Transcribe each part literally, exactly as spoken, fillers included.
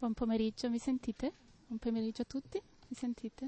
Buon pomeriggio, mi sentite? Buon pomeriggio a tutti, mi sentite?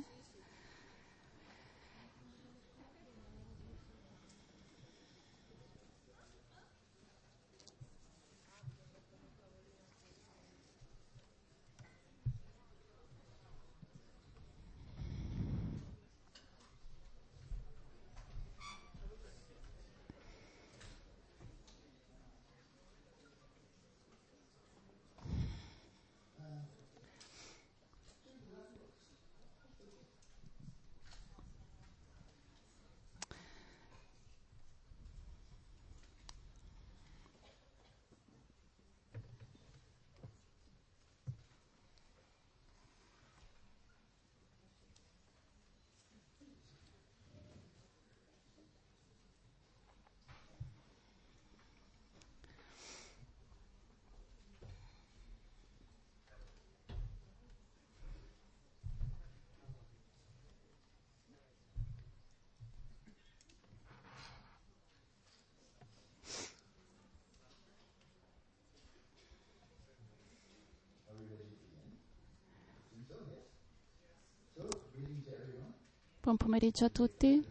Buon pomeriggio a tutti,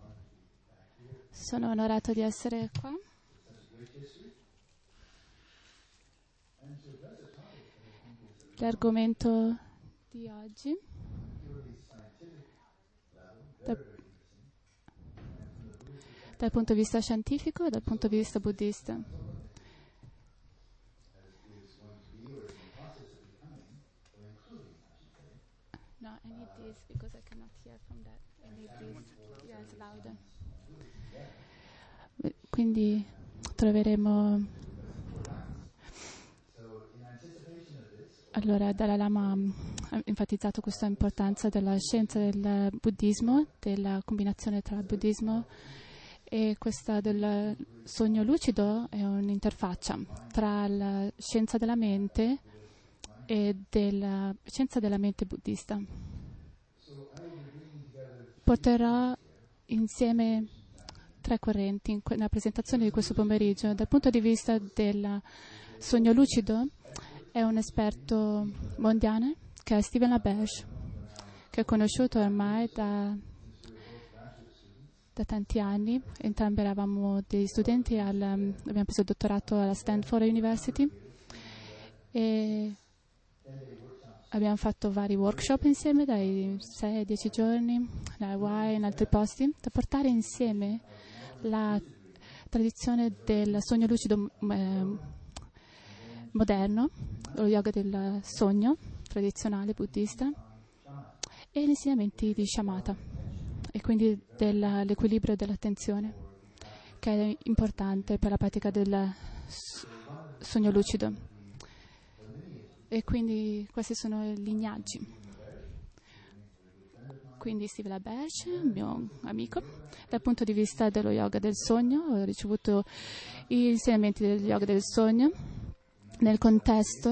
sono onorato di essere qua. L'argomento di oggi da, dal punto di vista scientifico e dal punto di vista buddista. No, I need this because I cannot hear from that. I need this. Yes, louder. Quindi troveremo. Allora, Dalai Lama ha enfatizzato questa importanza della scienza del buddismo, della combinazione tra il buddismo e questa del sogno lucido è un'interfaccia tra la scienza della mente e della scienza della mente buddista. Porterò insieme tre correnti in nella presentazione di questo pomeriggio. Dal punto di vista del sogno lucido è un esperto mondiale che è Stephen LaBerge, che è conosciuto ormai da, da tanti anni. Entrambi eravamo degli studenti, al, abbiamo preso il dottorato alla Stanford University e abbiamo fatto vari workshop insieme dai sei ai dieci giorni, da Hawaii e in altri posti, da portare insieme la tradizione del sogno lucido eh, moderno, lo yoga del sogno tradizionale buddista e gli insegnamenti di Shamatha e quindi dell'equilibrio dell'attenzione, che è importante per la pratica del sogno lucido. E quindi questi sono i lignaggi. Quindi Steve LaBerge, il mio amico, dal punto di vista dello yoga del sogno, ho ricevuto gli insegnamenti del yoga del sogno nel contesto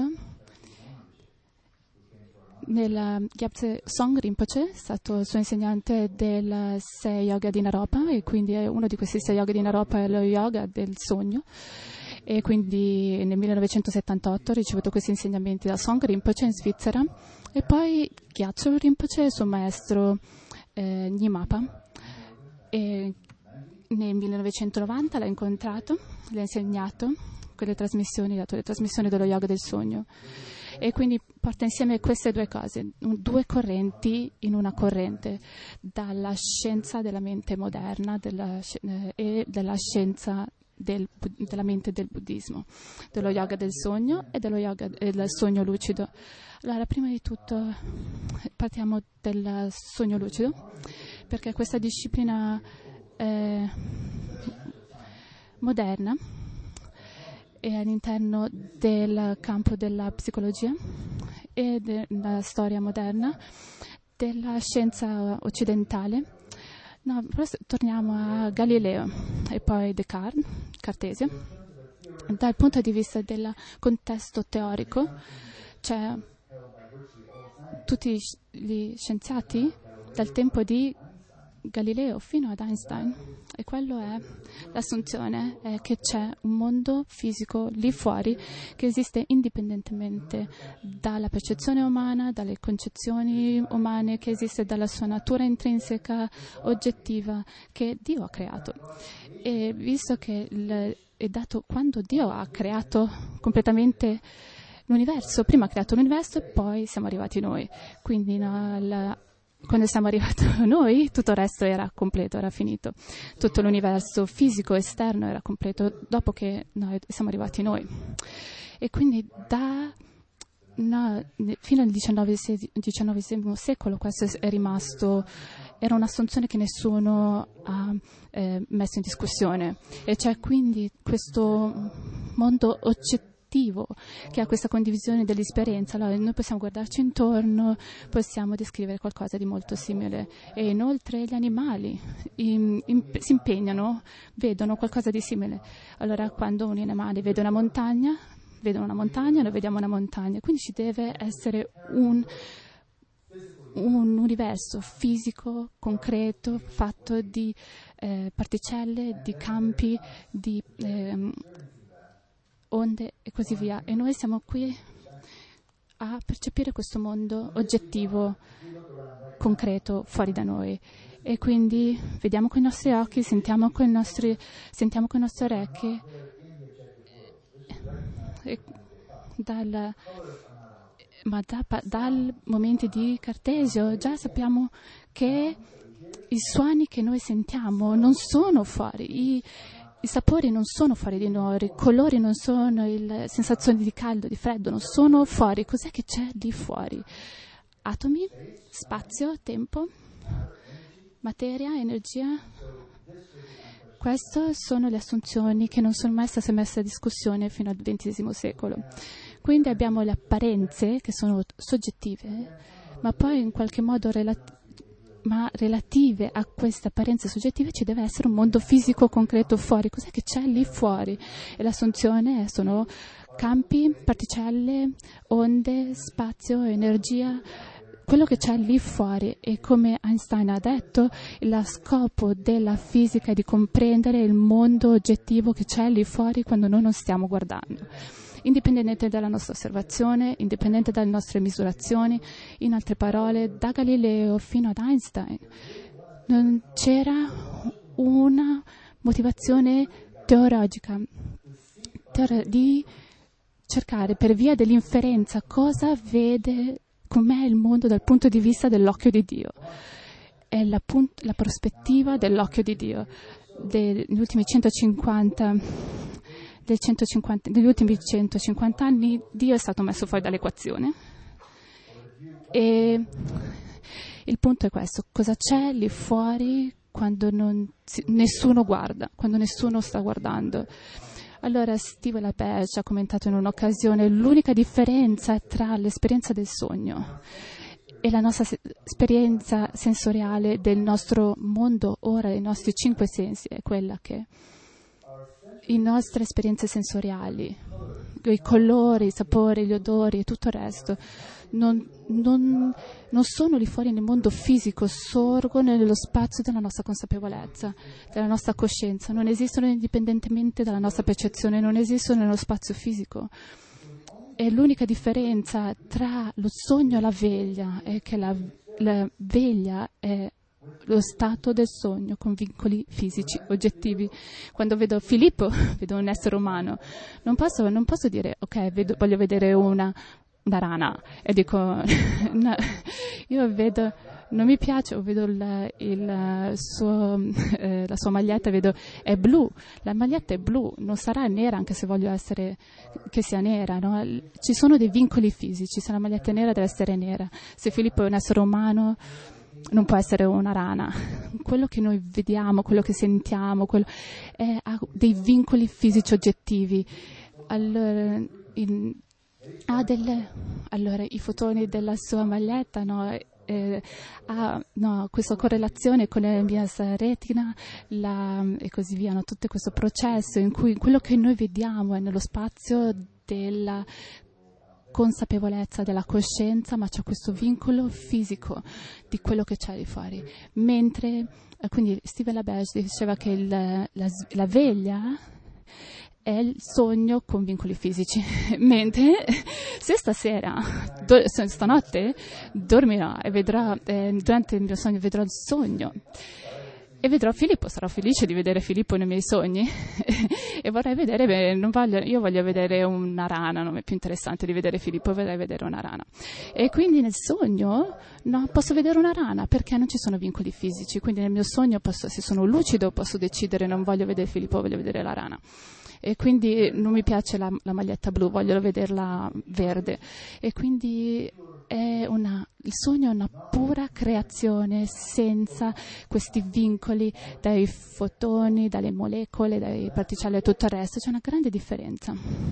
nel Gyatso Song Rinpoche, è stato il suo insegnante del sei yoga di Naropa e quindi è uno di questi sei yoga di Naropa è lo yoga del sogno. E quindi nel millenovecentosettantotto ho ricevuto questi insegnamenti da Song Rinpoche in Svizzera e poi Gyatso Rinpoche, il suo maestro eh, Nyingmapa. E nel millenovecentonovanta l'ha incontrato, l'ha insegnato quelle trasmissioni, ha dato le trasmissioni dello yoga del sogno. E quindi porta insieme queste due cose, due correnti in una corrente, dalla scienza della mente moderna della, eh, e della scienza Del, della mente del buddismo, dello yoga del sogno e dello yoga del sogno lucido. Allora, prima di tutto partiamo del sogno lucido, perché questa disciplina eh, moderna è all'interno del campo della psicologia e della storia moderna, della scienza occidentale. No, però torniamo a Galileo e poi Descartes, Cartesio. Dal punto di vista del contesto teorico, cioè tutti gli scienziati dal tempo di Galileo fino ad Einstein, e quello è l'assunzione è che c'è un mondo fisico lì fuori che esiste indipendentemente dalla percezione umana, dalle concezioni umane, che esiste dalla sua natura intrinseca oggettiva che Dio ha creato. E visto che il, è dato quando Dio ha creato completamente l'universo, prima ha creato l'universo e poi siamo arrivati noi, quindi no, la, quando siamo arrivati noi tutto il resto era completo, era finito, tutto l'universo fisico esterno era completo dopo che no, siamo arrivati noi. E quindi da no, fino al diciannovesimo secolo questo è rimasto, era un'assunzione che nessuno ha eh, messo in discussione, e c'è quindi questo mondo oggettivo che ha questa condivisione dell'esperienza. Allora noi possiamo guardarci intorno, possiamo descrivere qualcosa di molto simile, e inoltre gli animali in, in, si impegnano, vedono qualcosa di simile. Allora quando un animale vede una montagna, vedono una montagna, noi vediamo una montagna, quindi ci deve essere un un universo fisico, concreto, fatto di eh, particelle, di campi, di eh, onde e così via. E noi siamo qui a percepire questo mondo oggettivo, concreto, fuori da noi. E quindi vediamo con i nostri occhi, sentiamo con i nostri, sentiamo con le nostre orecchie. E dal, ma da, dal momento di Cartesio già sappiamo che i suoni che noi sentiamo non sono fuori, i, i sapori non sono fuori di noi, i colori non sono, le sensazioni di caldo, di freddo non sono fuori. Cos'è che c'è lì fuori? Atomi, spazio, tempo, materia, energia. Queste sono le assunzioni che non sono mai state messe a discussione fino al ventesimo secolo. Quindi abbiamo le apparenze che sono soggettive, ma poi in qualche modo relati- ma relative a queste apparenze soggettive ci deve essere un mondo fisico concreto fuori. Cos'è che c'è lì fuori? E l'assunzione sono campi, particelle, onde, spazio, energia, quello che c'è lì fuori. E come Einstein ha detto, lo scopo della fisica è di comprendere il mondo oggettivo che c'è lì fuori quando noi non stiamo guardando, indipendente dalla nostra osservazione, indipendente dalle nostre misurazioni. In altre parole, da Galileo fino ad Einstein non c'era una motivazione teologica teore- di cercare per via dell'inferenza cosa vede, com'è il mondo dal punto di vista dell'occhio di Dio. È la, punt- la prospettiva dell'occhio di Dio. Degli ultimi centocinquanta Del centocinquanta, negli ultimi centocinquanta anni Dio è stato messo fuori dall'equazione, e il punto è questo: cosa c'è lì fuori quando non, nessuno guarda, quando nessuno sta guardando? Allora Steve LaBerge ha commentato in un'occasione: l'unica differenza tra l'esperienza del sogno e la nostra se- esperienza sensoriale del nostro mondo ora, dei nostri cinque sensi, è quella che le nostre esperienze sensoriali, i colori, i sapori, gli odori e tutto il resto, non, non, non sono lì fuori nel mondo fisico, sorgono nello spazio della nostra consapevolezza, della nostra coscienza, non esistono indipendentemente dalla nostra percezione, non esistono nello spazio fisico. E l'unica differenza tra lo sogno e la veglia è che la, la veglia è lo stato del sogno con vincoli fisici, oggettivi. Quando vedo Filippo, vedo un essere umano, non posso, non posso dire ok, vedo, voglio vedere una, una rana e dico no, io vedo, non mi piace, vedo il, il suo, eh, la sua maglietta, vedo è blu, la maglietta è blu, non sarà nera anche se voglio essere che sia nera, no? Ci sono dei vincoli fisici, se la maglietta è nera deve essere nera, se Filippo è un essere umano non può essere una rana. Quello che noi vediamo, quello che sentiamo, quello è, ha dei vincoli fisici oggettivi. Allora, in, ha delle, allora, i fotoni della sua maglietta, no, eh, ha no, questa correlazione con la mia retina la, e così via, no, tutto questo processo in cui quello che noi vediamo è nello spazio della consapevolezza della coscienza, ma c'è questo vincolo fisico di quello che c'è di fuori. Mentre, quindi Stephen LaBerge diceva che il, la, la veglia è il sogno con vincoli fisici, mentre se stasera, do, stanotte, dormirò e vedrò, eh, durante il mio sogno vedrò il sogno e vedrò Filippo, sarò felice di vedere Filippo nei miei sogni e vorrei vedere, beh, non voglio, io voglio vedere una rana, non è più interessante di vedere Filippo, vorrei vedere una rana. E quindi nel sogno no, posso vedere una rana perché non ci sono vincoli fisici, quindi nel mio sogno posso, se sono lucido posso decidere non voglio vedere Filippo, voglio vedere la rana. E quindi non mi piace la, la maglietta blu, voglio vederla verde. E quindi è una, il sogno è una pura creazione senza questi vincoli dai fotoni, dalle molecole, dai particelle e tutto il resto. C'è una grande differenza.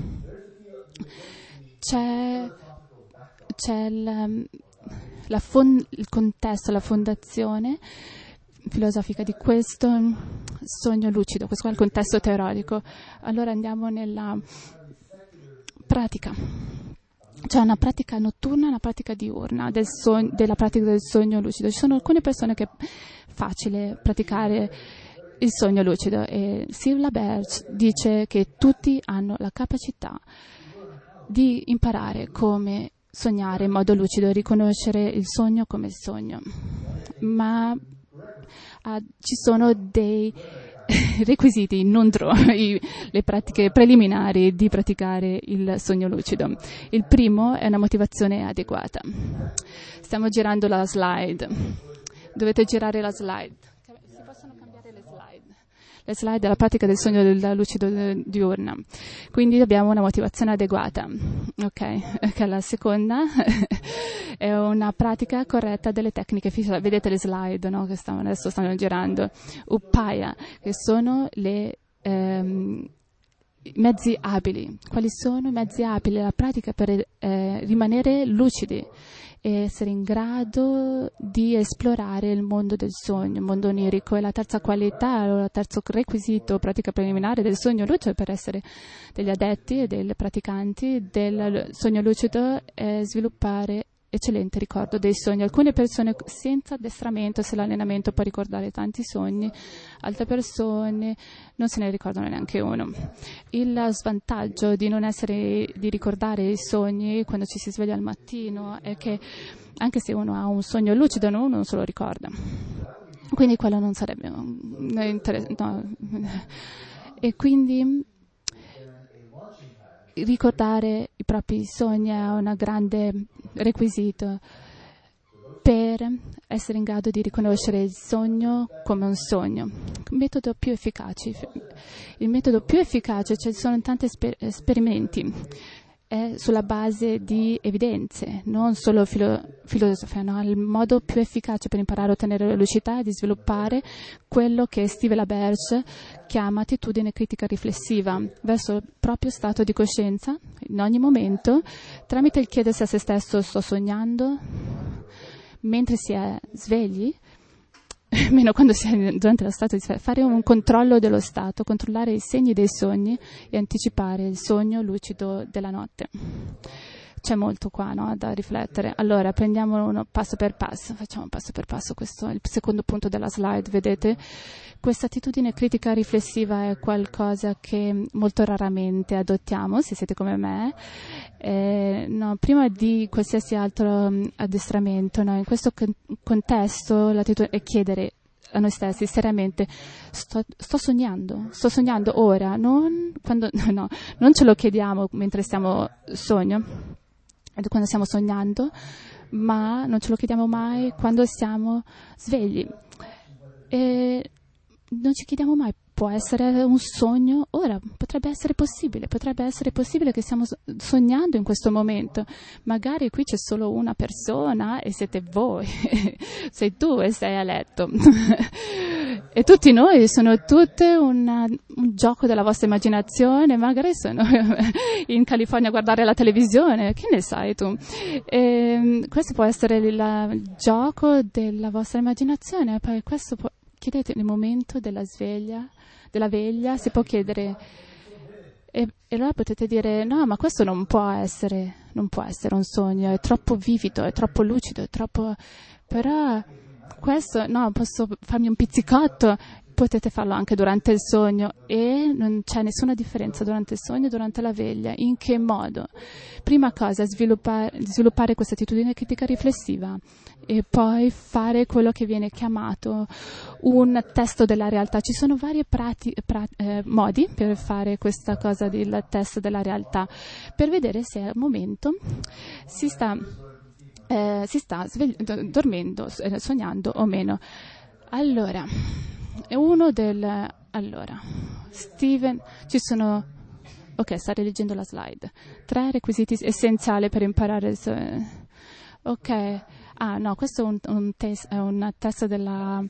C'è, c'è il, la fond, il contesto, la fondazione filosofica di questo sogno lucido, questo è il contesto teorico. Allora andiamo nella pratica. C'è una pratica notturna e una pratica diurna del sogno, della pratica del sogno lucido. Ci sono alcune persone che è facile praticare il sogno lucido e Stephen LaBerge dice che tutti hanno la capacità di imparare come sognare in modo lucido e riconoscere il sogno come sogno. Ma Uh, ci sono dei requisiti, non troppo, le pratiche preliminari di praticare il sogno lucido. Il primo è una motivazione adeguata. Stiamo girando la slide. Dovete girare la slide. Si possono cambiare le slide. Le slide della pratica del sogno del lucido diurna. Quindi abbiamo una motivazione adeguata. Ok, che la seconda è una pratica corretta delle tecniche fisiche. Vedete le slide, no? Che stanno, adesso stanno girando. Upaya, che sono le ehm, mezzi abili. Quali sono i mezzi abili? La pratica per eh, rimanere lucidi e essere in grado di esplorare il mondo del sogno, il mondo onirico. E la terza qualità, o il terzo requisito, pratica preliminare del sogno lucido per essere degli adepti e dei praticanti del sogno lucido è sviluppare eccellente ricordo dei sogni. Alcune persone senza addestramento, se l'allenamento può ricordare tanti sogni, altre persone non se ne ricordano neanche uno. Il svantaggio di non essere, di ricordare i sogni quando ci si sveglia al mattino è che anche se uno ha un sogno lucido, uno non se lo ricorda. Quindi quello non sarebbe interessante. No. E quindi ricordare i propri sogni è un grande requisito per essere in grado di riconoscere il sogno come un sogno. Il metodo più efficace, il metodo più efficace, ci sono tanti esper- esperimenti, è sulla base di evidenze, non solo filo- filosofia, no? Il modo più efficace per imparare a ottenere la lucidità è di sviluppare quello che Stephen LaBerge chiama attitudine critica riflessiva verso il proprio stato di coscienza in ogni momento, tramite il chiedersi a se stesso: sto sognando? Mentre si è svegli, meno quando si è durante lo stato di sveglia, fare un controllo dello stato, controllare i segni dei sogni e anticipare il sogno lucido della notte. C'è molto qua, no, da riflettere. Allora, prendiamo uno passo per passo, facciamo passo per passo. Questo è il secondo punto della slide, vedete? Questa attitudine critica riflessiva è qualcosa che molto raramente adottiamo, se siete come me. Eh, no, prima di qualsiasi altro um, addestramento, no, in questo con- contesto l'attitudine è chiedere a noi stessi seriamente: sto, sto sognando, sto sognando ora, non, quando, no, non ce lo chiediamo mentre stiamo sogno, quando stiamo sognando, ma non ce lo chiediamo mai quando siamo svegli. E non ci chiediamo mai: può essere un sogno ora, potrebbe essere possibile, potrebbe essere possibile che stiamo sognando in questo momento. Magari qui c'è solo una persona e siete voi, sei tu e sei a letto. E tutti noi sono tutte una, un gioco della vostra immaginazione, magari sono in California a guardare la televisione, che ne sai tu? E questo può essere il, il gioco della vostra immaginazione, poi questo può, chiedete nel momento della sveglia, della veglia, si può chiedere, e, e allora potete dire: no, ma questo non può essere, non può essere un sogno, è troppo vivido, è troppo lucido, è troppo... Però questo, no, posso farmi un pizzicotto, potete farlo anche durante il sogno e non c'è nessuna differenza durante il sogno e durante la veglia. In che modo? Prima cosa, sviluppare, sviluppare questa attitudine critica riflessiva e poi fare quello che viene chiamato un testo della realtà. Ci sono vari prati, pra, eh, modi per fare questa cosa del test della realtà, per vedere se al momento si sta, eh, si sta svegli- dormendo, sognando o meno. Allora, è uno del... Allora, Steven, ci sono... Ok, sta rileggendo la slide. Tre requisiti essenziali per imparare il... So- ok, ah no, questo è un, un, tes- è un test della...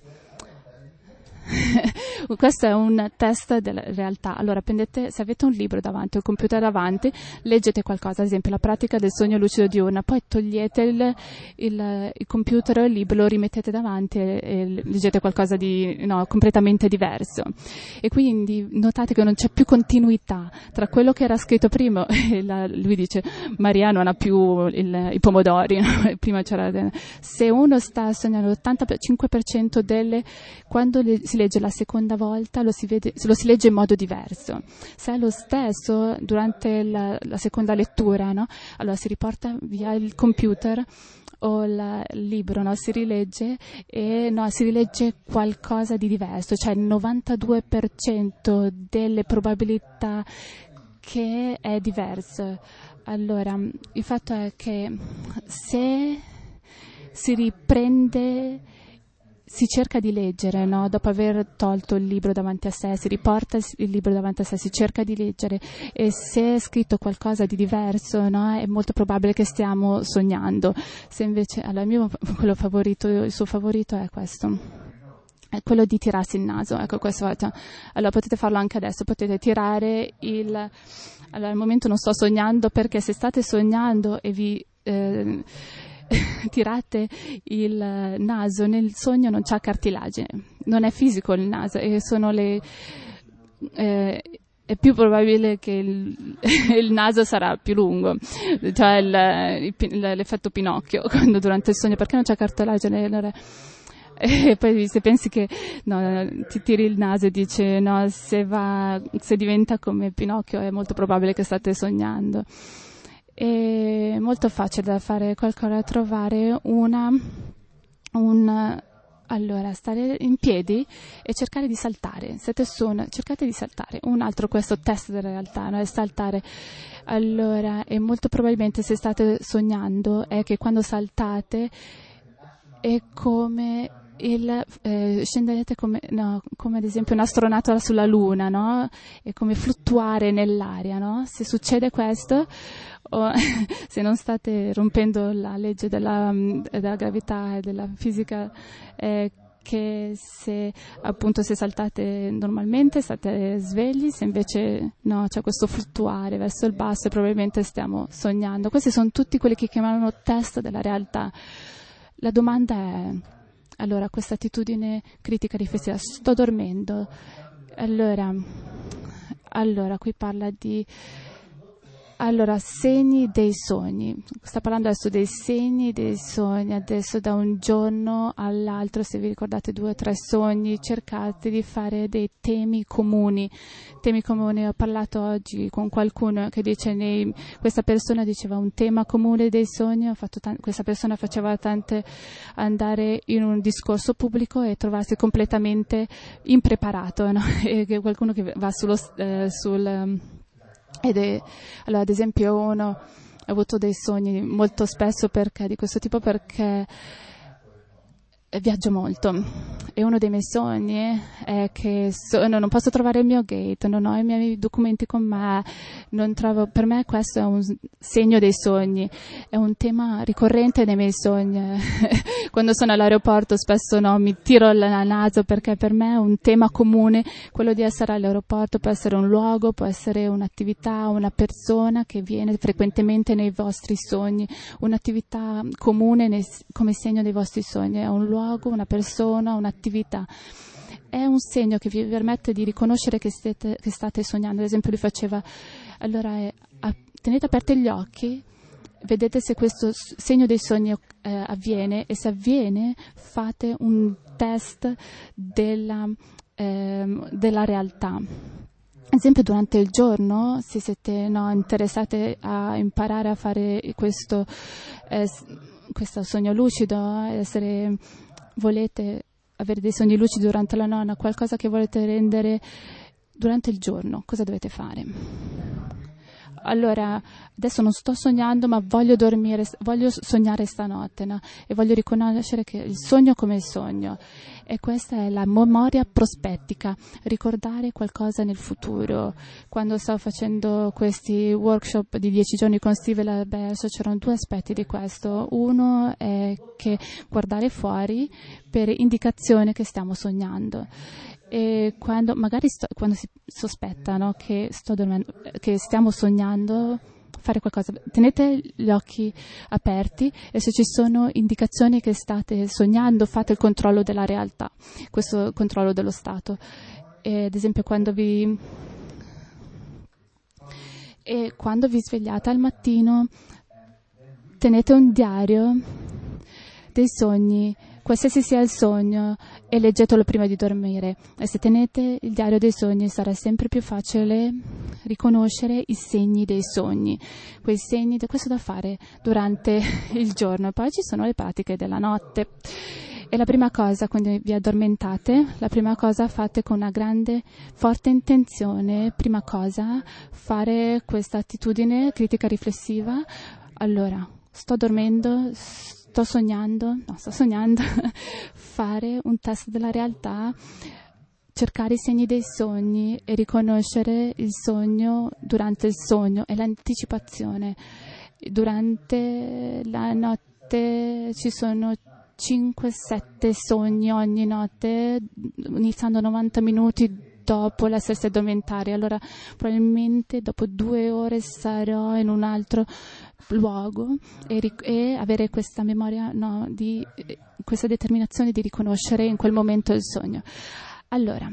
Questo è un test della realtà. Allora, prendete, se avete un libro davanti o il computer davanti, leggete qualcosa, ad esempio la pratica del sogno lucido diurno, poi togliete il, il, il computer o il libro, lo rimettete davanti e, e leggete qualcosa di no, completamente diverso. E quindi notate che non c'è più continuità tra quello che era scritto prima, e la, lui dice Maria non ha più il, i pomodori, no? Prima c'era... Se uno sta sognando l'ottantacinque per cento delle... quando le, si legge la seconda volta lo si, vede, lo si legge in modo diverso. Se è lo stesso durante la, la seconda lettura, no? Allora si riporta via il computer o la, il libro, no? Si rilegge e no, si rilegge qualcosa di diverso, cioè il novantadue per cento delle probabilità che è diverso. Allora, il fatto è che se si riprende, si cerca di leggere, no? Dopo aver tolto il libro davanti a sé, si riporta il libro davanti a sé, si cerca di leggere e se è scritto qualcosa di diverso, no? È molto probabile che stiamo sognando. Se invece, allora il mio quello favorito, il suo favorito è questo. È quello di tirarsi il naso, ecco questo. Allora potete farlo anche adesso, potete tirare il... Allora al momento non sto sognando perché se state sognando e vi... Eh, tirate il naso nel sogno non c'è cartilagine, non è fisico il naso e sono le eh, è più probabile che il, il naso sarà più lungo, cioè il, il, l'effetto Pinocchio quando durante il sogno, perché non c'è cartilagine. Allora, e poi se pensi che no, ti tiri il naso e dici no, se va, se diventa come Pinocchio è molto probabile che state sognando. È molto facile da fare qualcosa, trovare una, un, allora, stare in piedi e cercare di saltare. Siete su una, cercate di saltare. Un altro, questo test della realtà, no? È saltare. Allora, e molto probabilmente se state sognando è che quando saltate è come il, eh, scenderete come, no, come ad esempio un'astronauta sulla Luna, no? È come fluttuare nell'aria, no? Se succede questo, o se non state rompendo la legge della, della gravità e della fisica, eh, che se appunto se saltate normalmente state svegli, se invece no, c'è questo fluttuare verso il basso e probabilmente stiamo sognando. Questi sono tutti quelli che chiamano test della realtà. La domanda è, allora, questa attitudine critica riflessiva, sto dormendo, allora, allora qui parla di, allora, segni dei sogni, sta parlando adesso dei segni dei sogni, adesso da un giorno all'altro, se vi ricordate due o tre sogni, cercate di fare dei temi comuni, temi comuni. Ho parlato oggi con qualcuno che dice, nei, questa persona diceva un tema comune dei sogni, ho fatto t- questa persona faceva tante andare in un discorso pubblico e trovarsi completamente impreparato, no? E che qualcuno che va sullo, eh, sul... Ed è, allora, ad esempio, uno ha avuto dei sogni molto spesso perché, di questo tipo perché viaggio molto e uno dei miei sogni è che so, no, non posso trovare il mio gate, non ho i miei documenti con me, non trovo, per me questo è un segno dei sogni, è un tema ricorrente nei miei sogni. Quando sono all'aeroporto spesso no, mi tiro il naso perché per me è un tema comune quello di essere all'aeroporto, può essere un luogo, può essere un'attività, una persona che viene frequentemente nei vostri sogni, un'attività comune nei, come segno dei vostri sogni, è un luogo, una persona, un'attività. È un segno che vi permette di riconoscere che, siete, che state sognando. Ad esempio lui faceva, allora eh, tenete aperti gli occhi vedete se questo segno dei sogni eh, avviene, e se avviene fate un test della, eh, della realtà. Ad esempio, durante il giorno, se siete no, interessati a imparare a fare questo, eh, questo sogno lucido, essere, volete avere dei sogni lucidi durante la nonna, qualcosa che volete rendere durante il giorno, cosa dovete fare? Allora, adesso non sto sognando, ma voglio dormire, voglio sognare stanotte, no? E voglio riconoscere che il sogno come il sogno. E questa è la memoria prospettica, ricordare qualcosa nel futuro. Quando stavo facendo questi workshop di dieci giorni con Steve Laberso, c'erano due aspetti di questo. Uno è che guardare fuori per indicazione che stiamo sognando. E quando magari sto, quando si sospetta, no, che, sto dormendo, che stiamo sognando, fare qualcosa, tenete gli occhi aperti e se ci sono indicazioni che state sognando, fate il controllo della realtà, questo controllo dello stato. E, ad esempio, quando vi e quando vi svegliate al mattino, tenete un diario dei sogni, qualsiasi sia il sogno, e leggetelo prima di dormire. E se tenete il diario dei sogni sarà sempre più facile riconoscere i segni dei sogni, quei segni, questo da fare durante il giorno. Poi ci sono le pratiche della notte. E la prima cosa, quando vi addormentate, la prima cosa fate con una grande, forte intenzione, prima cosa, fare questa attitudine critica riflessiva. Allora, sto dormendo, sto sognando, no, sto sognando, fare un test della realtà, cercare i segni dei sogni e riconoscere il sogno durante il sogno e l'anticipazione. Durante la notte ci sono cinque sette sogni ogni notte, iniziando novanta minuti dopo la stessa addormentare. Allora probabilmente dopo due ore sarò in un altro luogo e, ric- e avere questa memoria, no, di eh, questa determinazione di riconoscere in quel momento il sogno. Allora,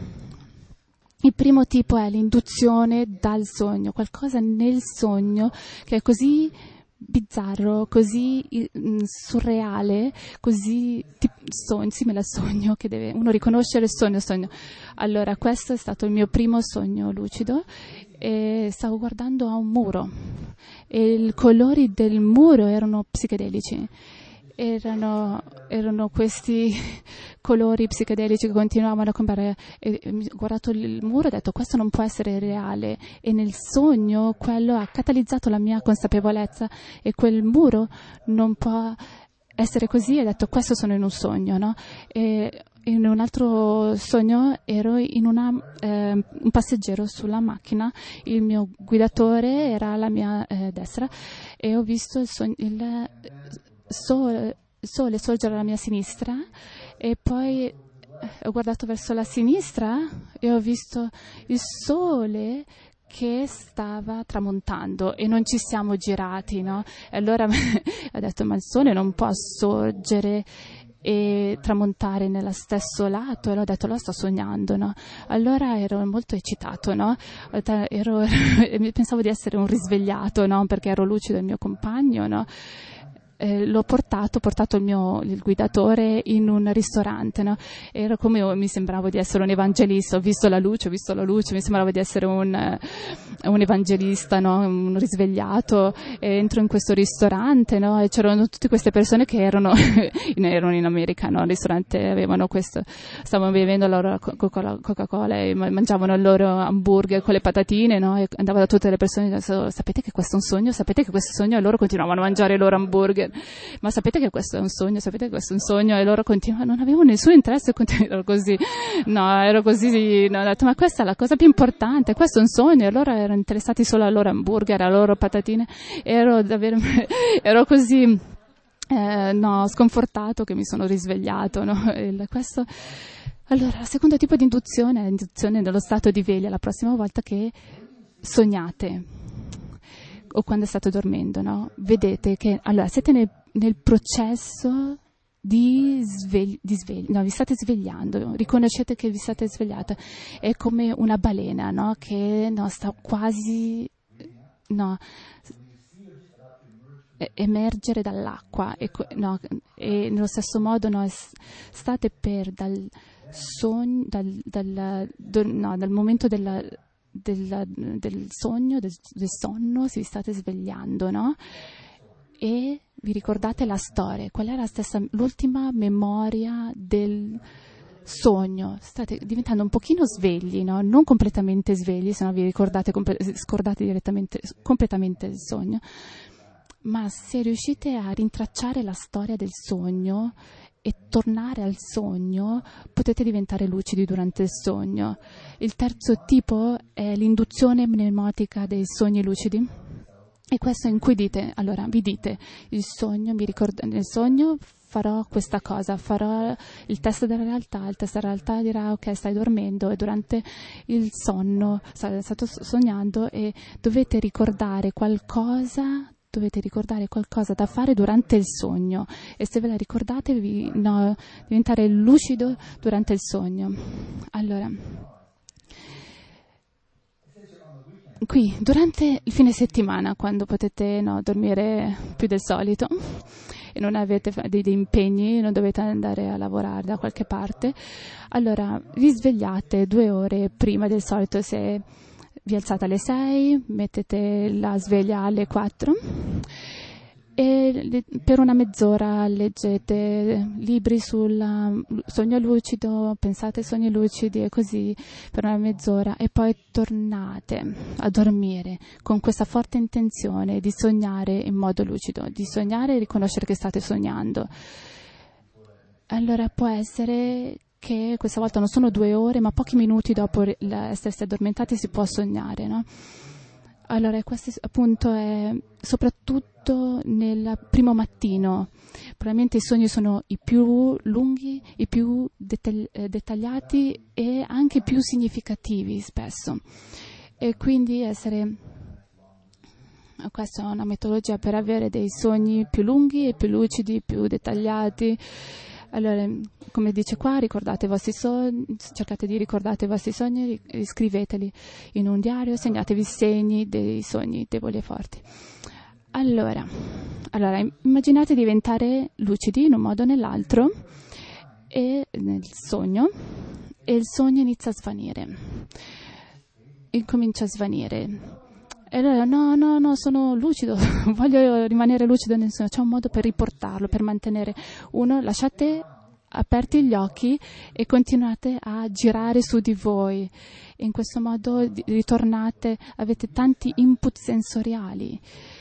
il primo tipo è l'induzione dal sogno, qualcosa nel sogno che è così bizzarro, così mm, surreale, così tip- sogno, simile al sogno, che deve uno riconoscere il sogno, il sogno. Allora, questo è stato il mio primo sogno lucido e stavo guardando a un muro e i colori del muro erano psichedelici. Erano, erano questi colori psichedelici che continuavano a comparire. E, e, ho guardato il muro e ho detto questo non può essere reale, e nel sogno quello ha catalizzato la mia consapevolezza e quel muro non può essere così, e ho detto questo sono in un sogno, no? E in un altro sogno ero in una, eh, un passeggero sulla macchina, il mio guidatore era alla mia eh, destra e ho visto il sogno, il sole, sole sorgere alla mia sinistra e poi ho guardato verso la sinistra e ho visto il sole che stava tramontando e non ci siamo girati, no? E allora ho detto ma il sole non può sorgere e tramontare nello stesso lato, e l'ho detto lo sto sognando, no? Allora ero molto eccitato, no? Ero, pensavo di essere un risvegliato, no? Perché ero lucido il mio compagno, no? Eh, l'ho portato, ho portato il mio il guidatore in un ristorante, no? Era come io, mi sembravo di essere un evangelista, ho visto la luce, ho visto la luce, mi sembrava di essere un, un evangelista, no? Un risvegliato, e entro in questo ristorante, no? E c'erano tutte queste persone che erano, erano in America, no? Il ristorante avevano questo, stavano bevendo la loro Coca-Cola e mangiavano il loro hamburger con le patatine, no? E andavo da tutte le persone e dicevo, sapete che questo è un sogno? Sapete che questo è un sogno? E loro continuavano a mangiare i loro hamburger. Ma sapete che questo è un sogno, sapete che questo è un sogno, e loro continuavano, non avevo nessun interesse, continuavano così, no, ero così, no, ho detto, ma questa è la cosa più importante, questo è un sogno, e loro erano interessati solo al loro hamburger, alle loro patatine, ero davvero, ero così, eh, no, sconfortato che mi sono risvegliato, no, e questo, allora, il secondo tipo di induzione è l'induzione dello stato di veglia, la prossima volta che sognate o quando state dormendo, no? Vedete che allora siete nel, nel processo di svegli, di svegli, no, vi state svegliando, riconoscete che vi state svegliando, è come una balena, no? Che no, sta quasi, no, emergere dall'acqua e, no, e nello stesso modo no, state per dal sogno dal, dal, do, no, dal momento della, della, del sogno del, del sonno vi state svegliando, no? E vi ricordate la storia, qual è la stessa l'ultima memoria del sogno, state diventando un pochino svegli, no? Non completamente svegli, se no vi ricordate scordate direttamente completamente il sogno. Ma se riuscite a rintracciare la storia del sogno e tornare al sogno, potete diventare lucidi durante il sogno. Il terzo tipo è l'induzione mnemotica dei sogni lucidi. E questo in cui dite, allora vi dite, il sogno, mi ricordo, nel sogno farò questa cosa, farò il test della realtà, il test della realtà dirà ok, stai dormendo, e durante il sonno state sognando e dovete ricordare qualcosa dovete ricordare qualcosa da fare durante il sogno, e se ve la ricordate vi, no, diventare lucido durante il sogno. Allora, qui durante il fine settimana, quando potete no, dormire più del solito e non avete dei, dei impegni, non dovete andare a lavorare da qualche parte, allora vi svegliate due ore prima del solito. Se vi alzate alle sei, mettete la sveglia alle quattro e per una mezz'ora leggete libri sul sogno lucido, pensate ai sogni lucidi e così per una mezz'ora, e poi tornate a dormire con questa forte intenzione di sognare in modo lucido, di sognare e riconoscere che state sognando. Allora può essere che questa volta non sono due ore, ma pochi minuti dopo essersi addormentati si può sognare, no? Allora, questo appunto è soprattutto nel primo mattino. Probabilmente i sogni sono i più lunghi, i più detagli- dettagliati e anche più significativi spesso. E quindi essere... Questa è una metodologia per avere dei sogni più lunghi e più lucidi, più dettagliati. Allora, come dice qua, ricordate i vostri sogni, cercate di ricordare i vostri sogni, scriveteli in un diario, segnatevi i segni dei sogni deboli e forti. Allora, allora, immaginate di diventare lucidi in un modo o nell'altro e nel sogno, e il sogno inizia a svanire. Incomincia a svanire. E allora, no, no, no, sono lucido, voglio rimanere lucido nel sogno. C'è un modo per riportarlo, per mantenere uno, lasciate aperti gli occhi e continuate a girare su di voi. In questo modo ritornate, avete tanti input sensoriali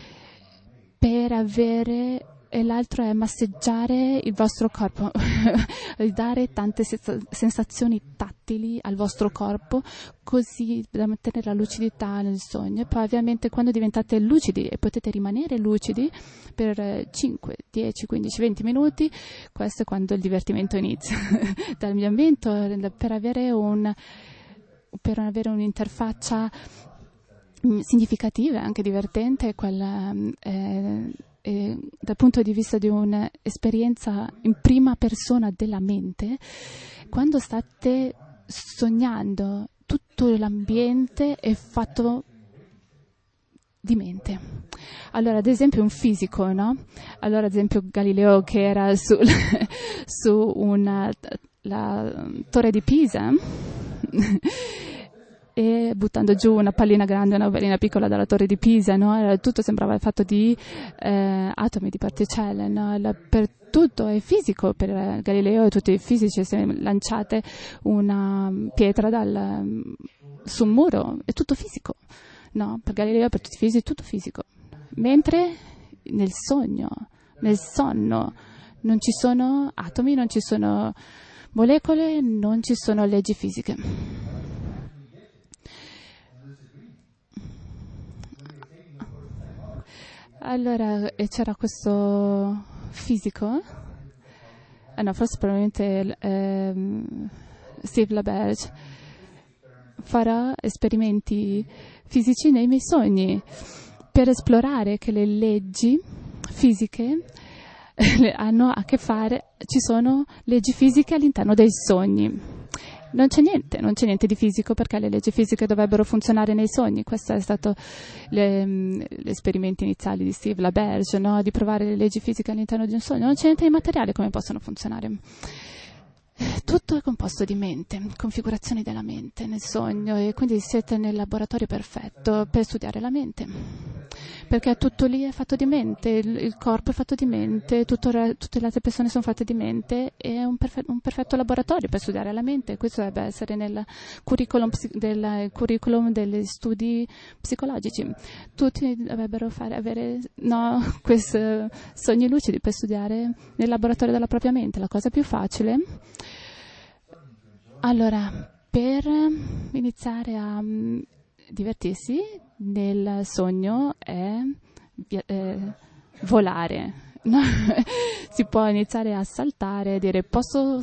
per avere, e l'altro è massaggiare il vostro corpo, dare tante sensazioni tattili al vostro corpo, così da mantenere la lucidità nel sogno. E poi ovviamente quando diventate lucidi e potete rimanere lucidi per cinque, dieci, quindici, venti minuti, questo è quando il divertimento inizia. Dal cambiamento per avere un per avere un'interfaccia significativa e anche divertente, quella eh, eh, dal punto di vista di un'esperienza in prima persona della mente. Quando state sognando, tutto l'ambiente è fatto di mente. Allora, ad esempio un fisico, no? Allora, ad esempio Galileo, che era sul, su una la torre di Pisa e buttando giù una pallina grande e una pallina piccola dalla torre di Pisa, no? Tutto sembrava fatto di eh, atomi, di particelle, no? La, per tutto è fisico per Galileo e tutti i fisici. Se lanciate una pietra dal, su un muro, è tutto fisico, no? Per Galileo, per tutti i fisici, è tutto fisico. Mentre nel sogno, nel sonno, non ci sono atomi, non ci sono molecole, non ci sono leggi fisiche. Allora, e c'era questo fisico, eh no, forse probabilmente ehm, Steve LaBerge, farà esperimenti fisici nei miei sogni per esplorare che le leggi fisiche hanno a che fare, ci sono leggi fisiche all'interno dei sogni. Non c'è niente, non c'è niente di fisico perché le leggi fisiche dovrebbero funzionare nei sogni. Questo è stato le, gli esperimenti iniziali di Steve LaBerge, no? Di provare le leggi fisiche all'interno di un sogno. Non c'è niente di materiale, come possono funzionare? Tutto è composto di mente, configurazioni della mente nel sogno, e quindi siete nel laboratorio perfetto per studiare la mente, perché tutto lì è fatto di mente, il, il corpo è fatto di mente, tutto, tutte le altre persone sono fatte di mente, è un, perfe- un perfetto laboratorio per studiare la mente. Questo dovrebbe essere nel curriculum, del, curriculum degli studi psicologici. Tutti dovrebbero fare, avere no, questi sogni lucidi per studiare nel laboratorio della propria mente. La cosa più facile. Allora, per iniziare a um, divertirsi nel sogno è eh, volare. No? Si può iniziare a saltare e dire posso...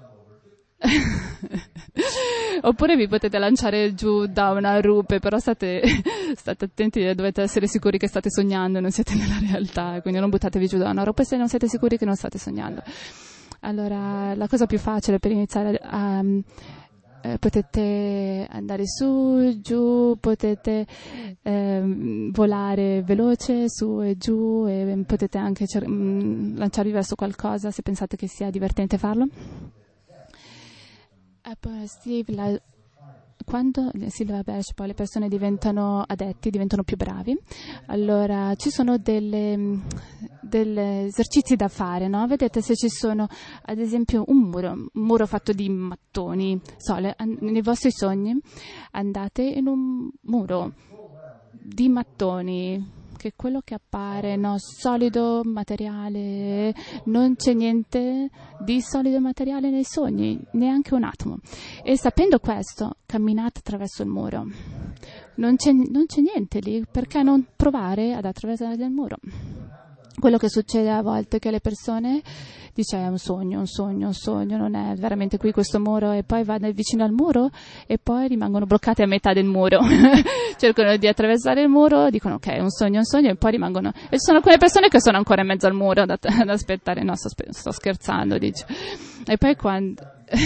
Oppure vi potete lanciare giù da una rupe, però state, state attenti, dovete essere sicuri che state sognando e non siete nella realtà, quindi non buttatevi giù da una rupe se non siete sicuri che non state sognando. Allora, la cosa più facile per iniziare a... Eh, potete andare su, giù, potete eh, volare veloce su e giù, e potete anche cer- mh, lanciarvi verso qualcosa se pensate che sia divertente farlo. E poi Steve, la, quando Steve LaBerge, poi le persone diventano adetti, diventano più bravi, allora ci sono delle, delle esercizi da fare, no? Vedete, se ci sono ad esempio un muro, un muro fatto di mattoni, so, le, nei vostri sogni andate in un muro di mattoni, che è quello che appare, no? Solido, materiale, non c'è niente di solido e materiale nei sogni, neanche un atomo. E sapendo questo, camminate attraverso il muro. Non c'è, non c'è niente lì, perché non provare ad attraversare il muro? Quello che succede a volte è che le persone dicono è un sogno, un sogno, un sogno, non è veramente qui questo muro, e poi vanno vicino al muro e poi rimangono bloccati a metà del muro. Cercano di attraversare il muro, dicono ok, è un sogno, un sogno, e poi rimangono... E ci sono quelle persone che sono ancora in mezzo al muro ad, ad aspettare, no, sto, sto scherzando, dice. E poi quando...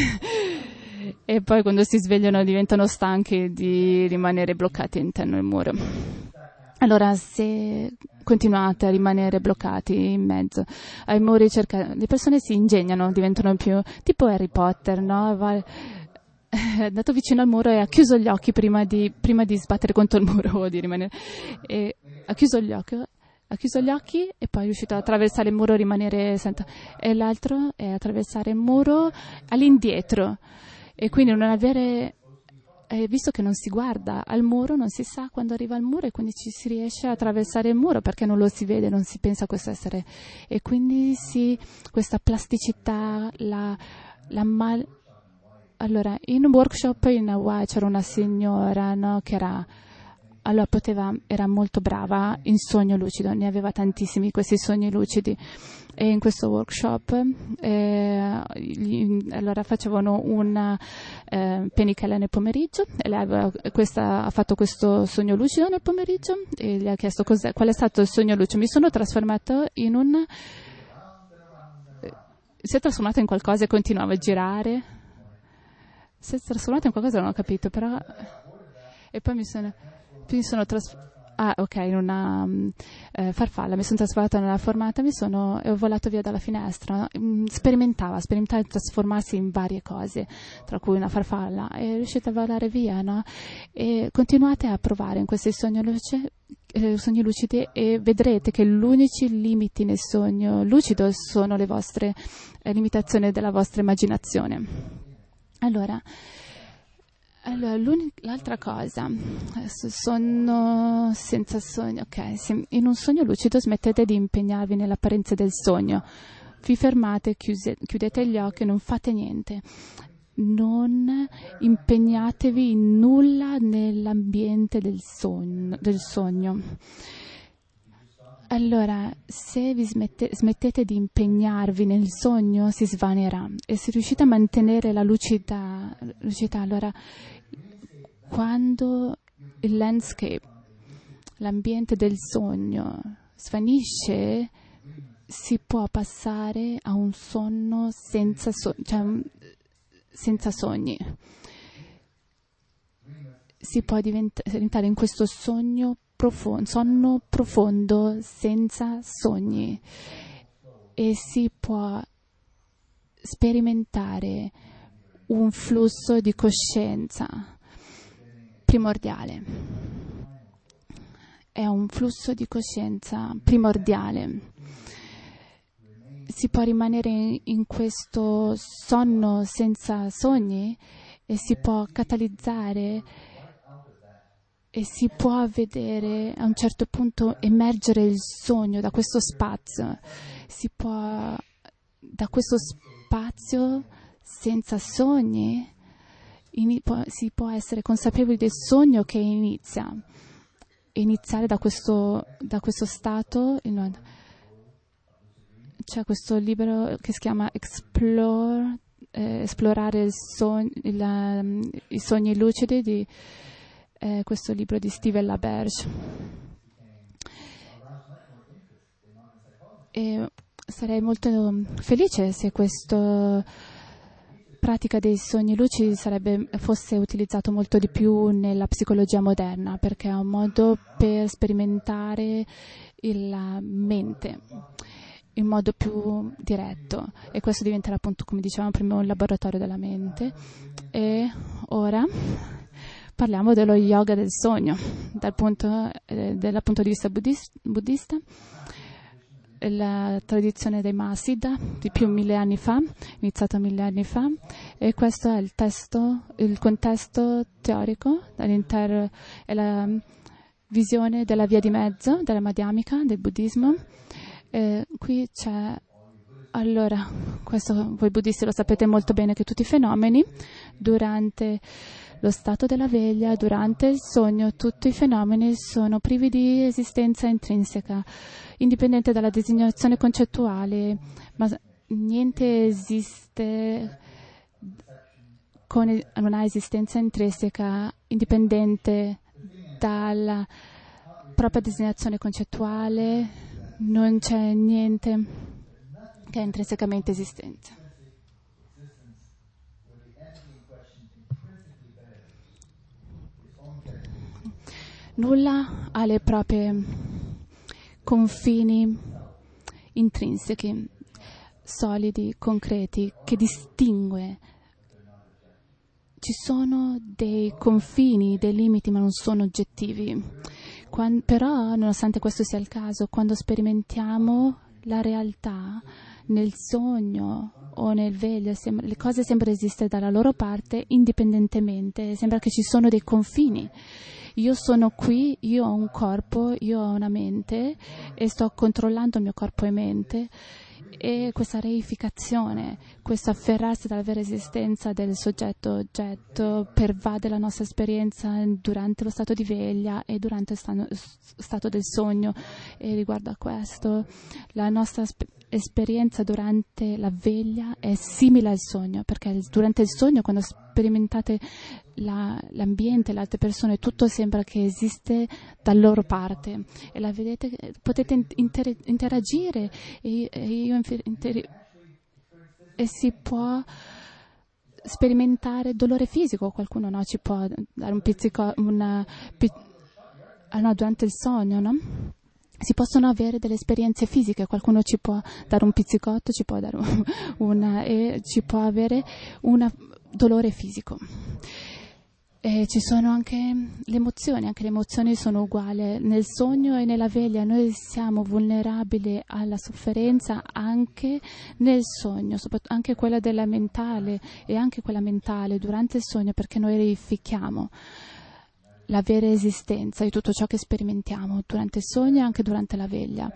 e poi quando si svegliano diventano stanchi di rimanere bloccati all'interno del muro. Allora, se continuate a rimanere bloccati in mezzo ai muri, cerca... le persone si ingegnano, diventano più tipo Harry Potter, no? Va... è andato vicino al muro e ha chiuso gli occhi prima di, prima di sbattere contro il muro o di rimanere. E ha chiuso gli occhi, ha chiuso gli occhi e poi è riuscito a attraversare il muro e rimanere senta. E l'altro è attraversare il muro all'indietro, e quindi non avere... E visto che non si guarda al muro, non si sa quando arriva al muro, e quindi ci si riesce a attraversare il muro perché non lo si vede, non si pensa a questo essere. E quindi sì, questa plasticità, la, la mal... Allora, in un workshop in Hawaii c'era una signora, no, che era... Allora poteva, era molto brava in sogno lucido, ne aveva tantissimi questi sogni lucidi, e in questo workshop eh, gli, allora facevano una eh, pennichella nel pomeriggio, e lei aveva, questa, ha fatto questo sogno lucido nel pomeriggio e gli ha chiesto cos'è, qual è stato il sogno lucido. Mi sono trasformato in un... si è trasformato in qualcosa e continuava a girare. Si è trasformato in qualcosa, non ho capito, però... E poi mi sono... mi sono trasformata ah ok in una um, eh, farfalla, mi sono trasformata nella formata, mi sono e ho volato via dalla finestra. Mm, sperimentava sperimentava di trasformarsi in varie cose, tra cui una farfalla, e è riuscita a volare via, no? E continuate a provare in questi sogni luce eh, sogni lucidi, e vedrete che gli unici limiti nel sogno lucido sono le vostre eh, limitazioni della vostra immaginazione. Allora Allora, l'altra cosa, sonno senza sogno, ok, sì. In un sogno lucido smettete di impegnarvi nell'apparenza del sogno, vi fermate, chiuse, chiudete gli occhi, non fate niente, non impegnatevi in nulla nell'ambiente del sogno. Del sogno. Allora, se vi smette, smettete di impegnarvi nel sogno, si svanerà, e se riuscite a mantenere la lucidità, lucidità allora, quando il landscape, l'ambiente del sogno svanisce, si può passare a un sonno senza sogno, cioè senza sogni. Si può divent- diventare in questo sogno profondo, sonno profondo senza sogni, e si può sperimentare un flusso di coscienza primordiale. È un flusso di coscienza primordiale. Si può rimanere in questo sonno senza sogni e si può catalizzare e si può vedere a un certo punto emergere il sogno da questo spazio. Si può, da questo spazio senza sogni, in, può, si può essere consapevoli del sogno che inizia. Iniziare da questo, da questo stato. C'è questo libro che si chiama Explore, eh, Esplorare il sogno, il, um, i sogni lucidi, di eh, questo libro di Steven LaBerge. E sarei molto felice se questa pratica dei sogni lucidi sarebbe, fosse utilizzato molto di più nella psicologia moderna, perché è un modo per sperimentare la mente in modo più diretto, e questo diventerà, appunto, come dicevamo prima, un laboratorio della mente. E ora parliamo dello yoga del sogno dal punto, eh, dal punto di vista buddhis- buddista. La tradizione dei Mahasiddha di più mille anni fa, iniziata mille anni fa, e questo è il testo, il contesto teorico all'interno, è la visione della via di mezzo, della Madhyamika, del buddismo. Eh, qui c'è, allora, questo voi buddisti lo sapete molto bene, che tutti i fenomeni durante lo stato della veglia, durante il sogno, tutti i fenomeni sono privi di esistenza intrinseca, indipendente dalla designazione concettuale, ma niente esiste, con, non ha esistenza intrinseca indipendente dalla propria designazione concettuale. Non c'è niente che è intrinsecamente esistente. Nulla ha le proprie confini intrinseci, solidi, concreti, che distingue. Ci sono dei confini, dei limiti, ma non sono oggettivi. Quando, però, nonostante questo sia il caso, quando sperimentiamo la realtà nel sogno o nel veglio, sembra, le cose sembrano esistere dalla loro parte indipendentemente, sembra che ci sono dei confini. Io sono qui, io ho un corpo, io ho una mente e sto controllando il mio corpo e mente, e questa reificazione, questo afferrarsi dalla vera esistenza del soggetto-oggetto pervade la nostra esperienza durante lo stato di veglia e durante il sta- stato del sogno. E riguardo a questo, la nostra sp- esperienza durante la veglia è simile al sogno, perché durante il sogno, quando sperimentate la, l'ambiente, le altre persone, tutto sembra che esiste dalla loro parte, e la vedete, potete inter- interagire e, e, io inter- e si può sperimentare dolore fisico. Qualcuno, no, ci può dare un pizzico, una, pi- ah, no, durante il sogno, no? Si possono avere delle esperienze fisiche, qualcuno ci può dare un pizzicotto, ci può dare un, una, e ci può avere un dolore fisico. E ci sono anche le emozioni, anche le emozioni sono uguali. Nel sogno e nella veglia noi siamo vulnerabili alla sofferenza anche nel sogno, soprattutto anche quella della mentale e anche quella mentale durante il sogno, perché noi reifichiamo la vera esistenza di tutto ciò che sperimentiamo durante il sogno e anche durante la veglia.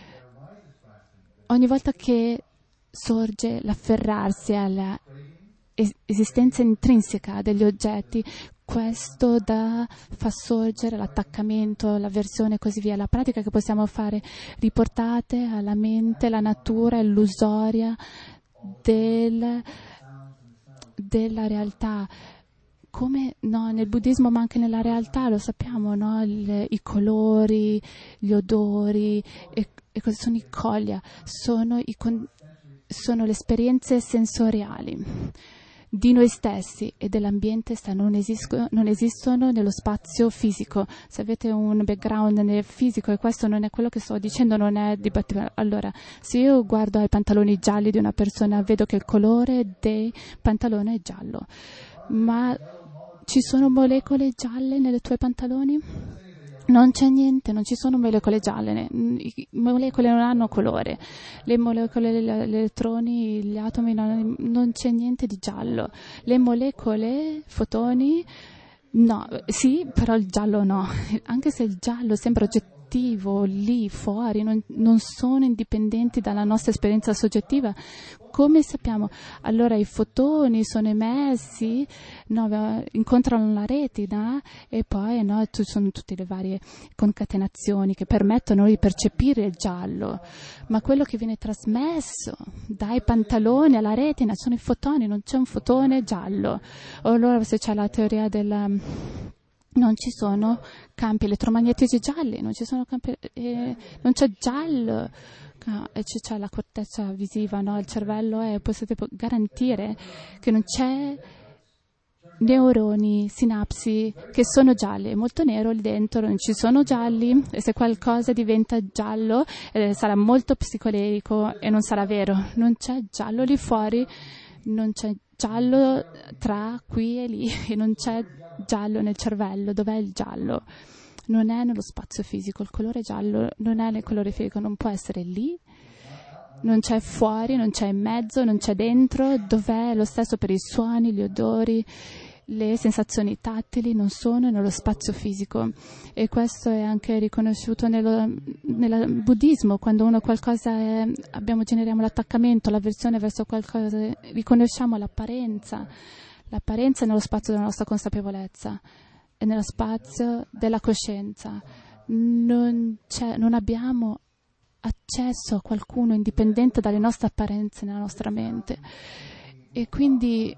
Ogni volta che sorge l'afferrarsi alla esistenza intrinseca degli oggetti, questo da, fa sorgere l'attaccamento, l'avversione e così via. La pratica che possiamo fare, riportate alla mente la natura illusoria del, della realtà. Come, no, nel buddismo, ma anche nella realtà, lo sappiamo, no? Il, i colori, gli odori, e, e cosa sono i quaglia, sono, i, sono le esperienze sensoriali. di noi stessi e dell'ambiente esterno non, esisco, non esistono nello spazio fisico. Se avete un background nel fisico, e questo non è quello che sto dicendo, non è dibattibile. Allora, se io guardo ai pantaloni gialli di una persona, vedo che il colore dei pantaloni è giallo. Ma ci sono molecole gialle nei tuoi pantaloni? Non c'è niente, non ci sono molecole gialle, le molecole non hanno colore, le molecole, gli elettroni, gli atomi, non, non c'è niente di giallo. Le molecole, fotoni, no, sì, però il giallo no, anche se il giallo sembra oggettivo lì fuori, non, non sono indipendenti dalla nostra esperienza soggettiva. Come sappiamo? Allora i fotoni sono emessi, no, incontrano la retina e poi no, ci sono tutte le varie concatenazioni che permettono di percepire il giallo, ma quello che viene trasmesso dai pantaloni alla retina sono i fotoni, non c'è un fotone giallo. Allora se c'è la teoria della... non ci sono campi elettromagnetici gialli, non ci sono campi, eh, non c'è giallo, no, e c'è la corteccia visiva, no? Il cervello, e potete garantire che non c'è neuroni, sinapsi che sono gialli, è molto nero lì dentro, non ci sono gialli, e se qualcosa diventa giallo eh, sarà molto psicodelico e non sarà vero, non c'è giallo lì fuori, non c'è giallo tra qui e lì, e non c'è giallo nel cervello. Dov'è il giallo? Non è nello spazio fisico, il colore giallo non è nel colore fisico, non può essere lì, non c'è fuori, non c'è in mezzo, non c'è dentro. Dov'è? Lo stesso per i suoni, gli odori, le sensazioni tattili, non sono nello spazio fisico, e questo è anche riconosciuto nello, nel buddismo. Quando uno qualcosa è, abbiamo generiamo l'attaccamento, l'avversione verso qualcosa, riconosciamo l'apparenza l'apparenza è nello spazio della nostra consapevolezza, è nello spazio della coscienza. Non, c'è, non abbiamo accesso a qualcuno indipendente dalle nostre apparenze nella nostra mente, e quindi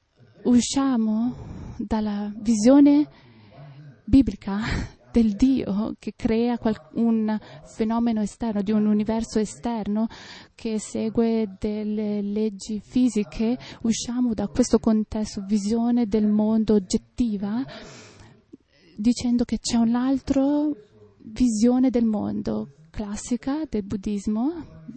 usciamo dalla visione biblica del Dio che crea qual- un fenomeno esterno, di un universo esterno che segue delle leggi fisiche. Usciamo da questo contesto, visione del mondo oggettiva, dicendo che c'è un'altra visione del mondo classica del buddismo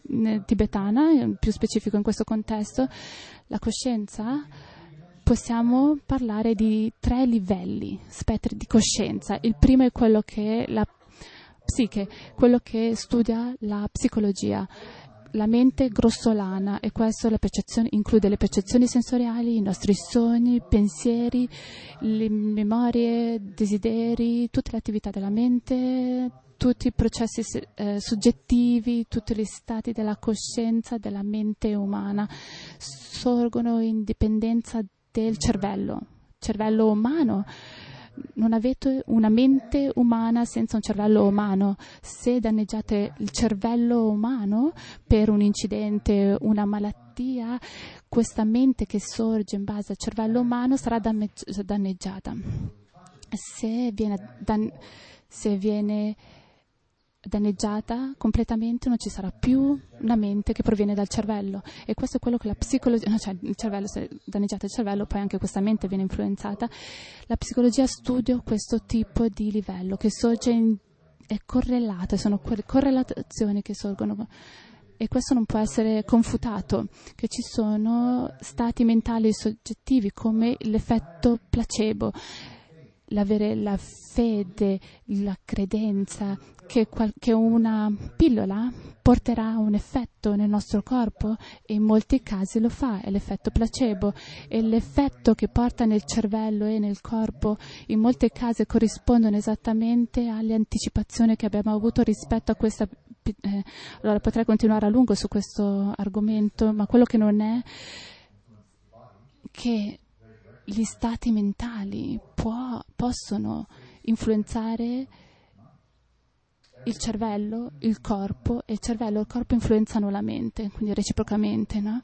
tibetana, più specifico in questo contesto, la coscienza. Possiamo parlare di tre livelli, spettri di coscienza. Il primo è quello che è la psiche, quello che studia la psicologia, la mente grossolana, e questo la percezione, include le percezioni sensoriali, i nostri sogni, i pensieri, le memorie, desideri, tutte le attività della mente, tutti i processi eh, soggettivi, tutti gli stati della coscienza della mente umana sorgono in dipendenza del cervello, cervello umano. Non avete una mente umana senza un cervello umano. Se danneggiate il cervello umano per un incidente, una malattia, questa mente che sorge in base al cervello umano sarà danneggiata. Se viene, dan- se viene danneggiata completamente, non ci sarà più una mente che proviene dal cervello, e questo è quello che la psicologia, cioè il cervello, se è danneggiato il cervello, poi anche questa mente viene influenzata. La psicologia studia questo tipo di livello che sorge in, è correlato, sono correlazioni che sorgono, e questo non può essere confutato, che ci sono stati mentali soggettivi come l'effetto placebo, l'avere la fede, la credenza che, qual- che una pillola porterà un effetto nel nostro corpo, e in molti casi lo fa, è l'effetto placebo, e l'effetto che porta nel cervello e nel corpo in molti casi corrispondono esattamente alle anticipazioni che abbiamo avuto rispetto a questa. Eh, allora potrei continuare a lungo su questo argomento, ma quello che non è che gli stati mentali può, possono influenzare il cervello, il corpo, e il cervello e il corpo influenzano la mente, quindi reciprocamente, no?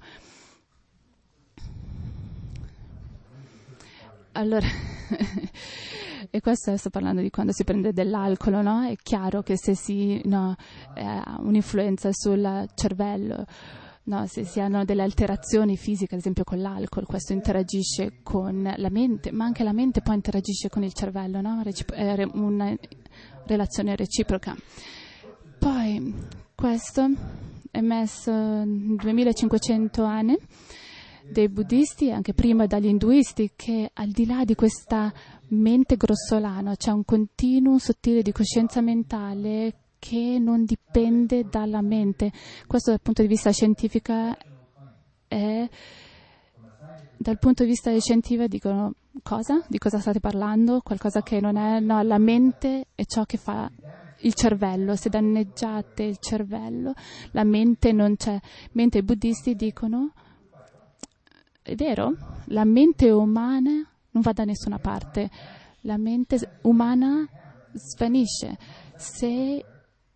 Allora, e questo sto parlando di quando si prende dell'alcol, no? È chiaro che se si no, ha un'influenza sul cervello, no, se si hanno delle alterazioni fisiche, ad esempio con l'alcol, questo interagisce con la mente, ma anche la mente poi interagisce con il cervello, no? È una relazione reciproca. Poi questo è messo in duemilacinquecento anni dei buddisti e anche prima dagli induisti, che al di là di questa mente grossolana c'è un continuo sottile di coscienza mentale che non dipende dalla mente. Questo dal punto di vista scientifico è, dal punto di vista scientifico dicono cosa? Di cosa state parlando? Qualcosa che non è, no, la mente è ciò che fa il cervello. Se danneggiate il cervello, la mente non c'è. Mentre i buddisti dicono, è vero, la mente umana non va da nessuna parte, la mente umana svanisce. Se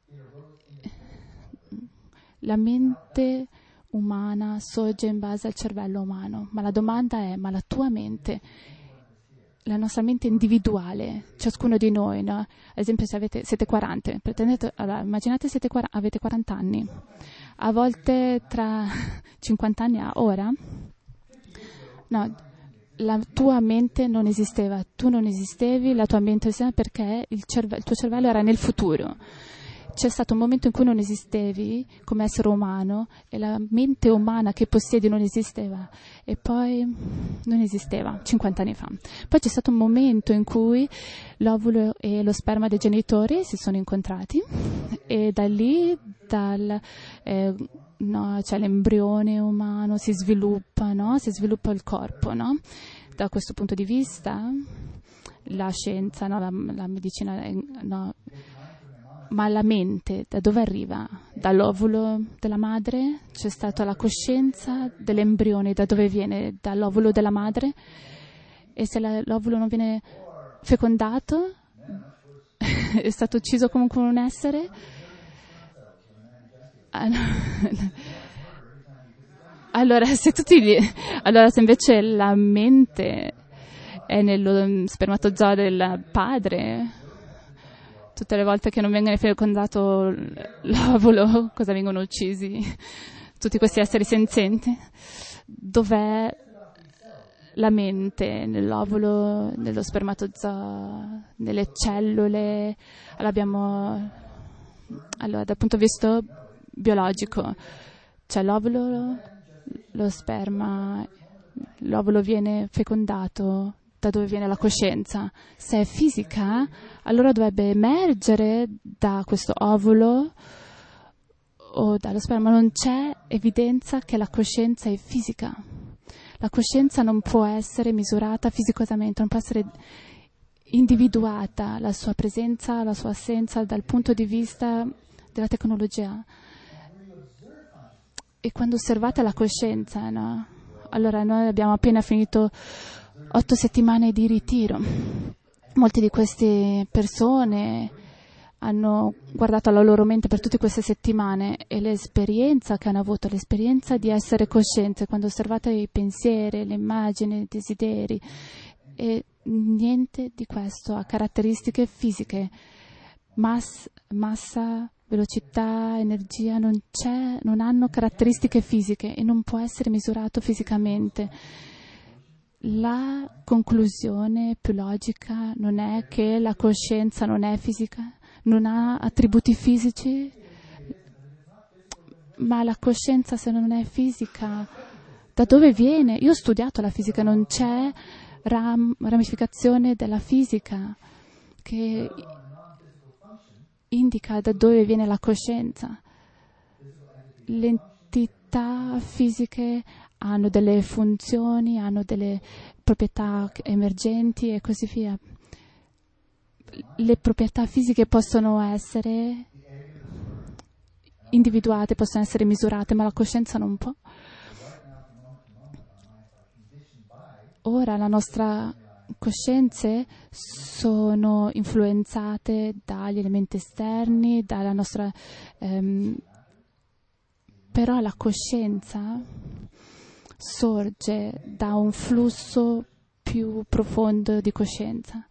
la mente umana sorge in base al cervello umano, ma la domanda è, ma la tua mente, la nostra mente individuale, ciascuno di noi, no? Ad esempio se avete, siete quaranta, pretendete, allora, immaginate siete, avete quaranta anni, a volte tra cinquanta anni a ora, no, la tua mente non esisteva, tu non esistevi, la tua mente esisteva perché il, cerve- il tuo cervello era nel futuro. C'è stato un momento in cui non esistevi come essere umano e la mente umana che possiedi non esisteva, e poi non esisteva cinquanta anni fa. Poi c'è stato un momento in cui l'ovulo e lo sperma dei genitori si sono incontrati e da lì dal, eh, no, cioè l'embrione umano si sviluppa, no? Si sviluppa il corpo, no? Da questo punto di vista la scienza, no? la, la medicina, no? Ma la mente da dove arriva? Dall'ovulo della madre? C'è stata la coscienza dell'embrione, da dove viene? Dall'ovulo della madre? E se la, l'ovulo non viene fecondato, è stato ucciso comunque un essere? Allora, se tutti gli, allora se invece la mente è nello spermatozoo del padre, tutte le volte che non viene fecondato l'ovulo, cosa vengono uccisi? Tutti questi esseri senzienti? Dov'è la mente? Nell'ovulo, nello spermatozoo, nelle cellule? Allora abbiamo, allora dal punto di vista biologico, c'è l'ovulo, lo sperma, l'ovulo viene fecondato. Da dove viene la coscienza? Se è fisica, allora dovrebbe emergere da questo ovulo o dallo sperma. Non c'è evidenza che la coscienza è fisica. La coscienza non può essere misurata fisicamente, non può essere individuata, la sua presenza, la sua assenza dal punto di vista della tecnologia. E quando osservate la coscienza, no? Allora noi abbiamo appena finito otto settimane di ritiro. Molte di queste persone hanno guardato alla loro mente per tutte queste settimane e l'esperienza che hanno avuto, l'esperienza di essere cosciente, quando osservate i pensieri, le immagini, i desideri, e niente di questo ha caratteristiche fisiche, Mass, massa, velocità, energia, non c'è, non hanno caratteristiche fisiche e non può essere misurato fisicamente. La conclusione più logica non è che la coscienza non è fisica, non ha attributi fisici, ma la coscienza, se non è fisica, da dove viene? Io ho studiato la fisica, non c'è ram, ramificazione della fisica che indica da dove viene la coscienza. Le entità fisiche hanno delle funzioni, hanno delle proprietà emergenti e così via. Le proprietà fisiche possono essere individuate, possono essere misurate, ma la coscienza non può. Ora la nostra coscienze sono influenzate dagli elementi esterni, dalla nostra ehm, però la coscienza sorge da un flusso più profondo di coscienza.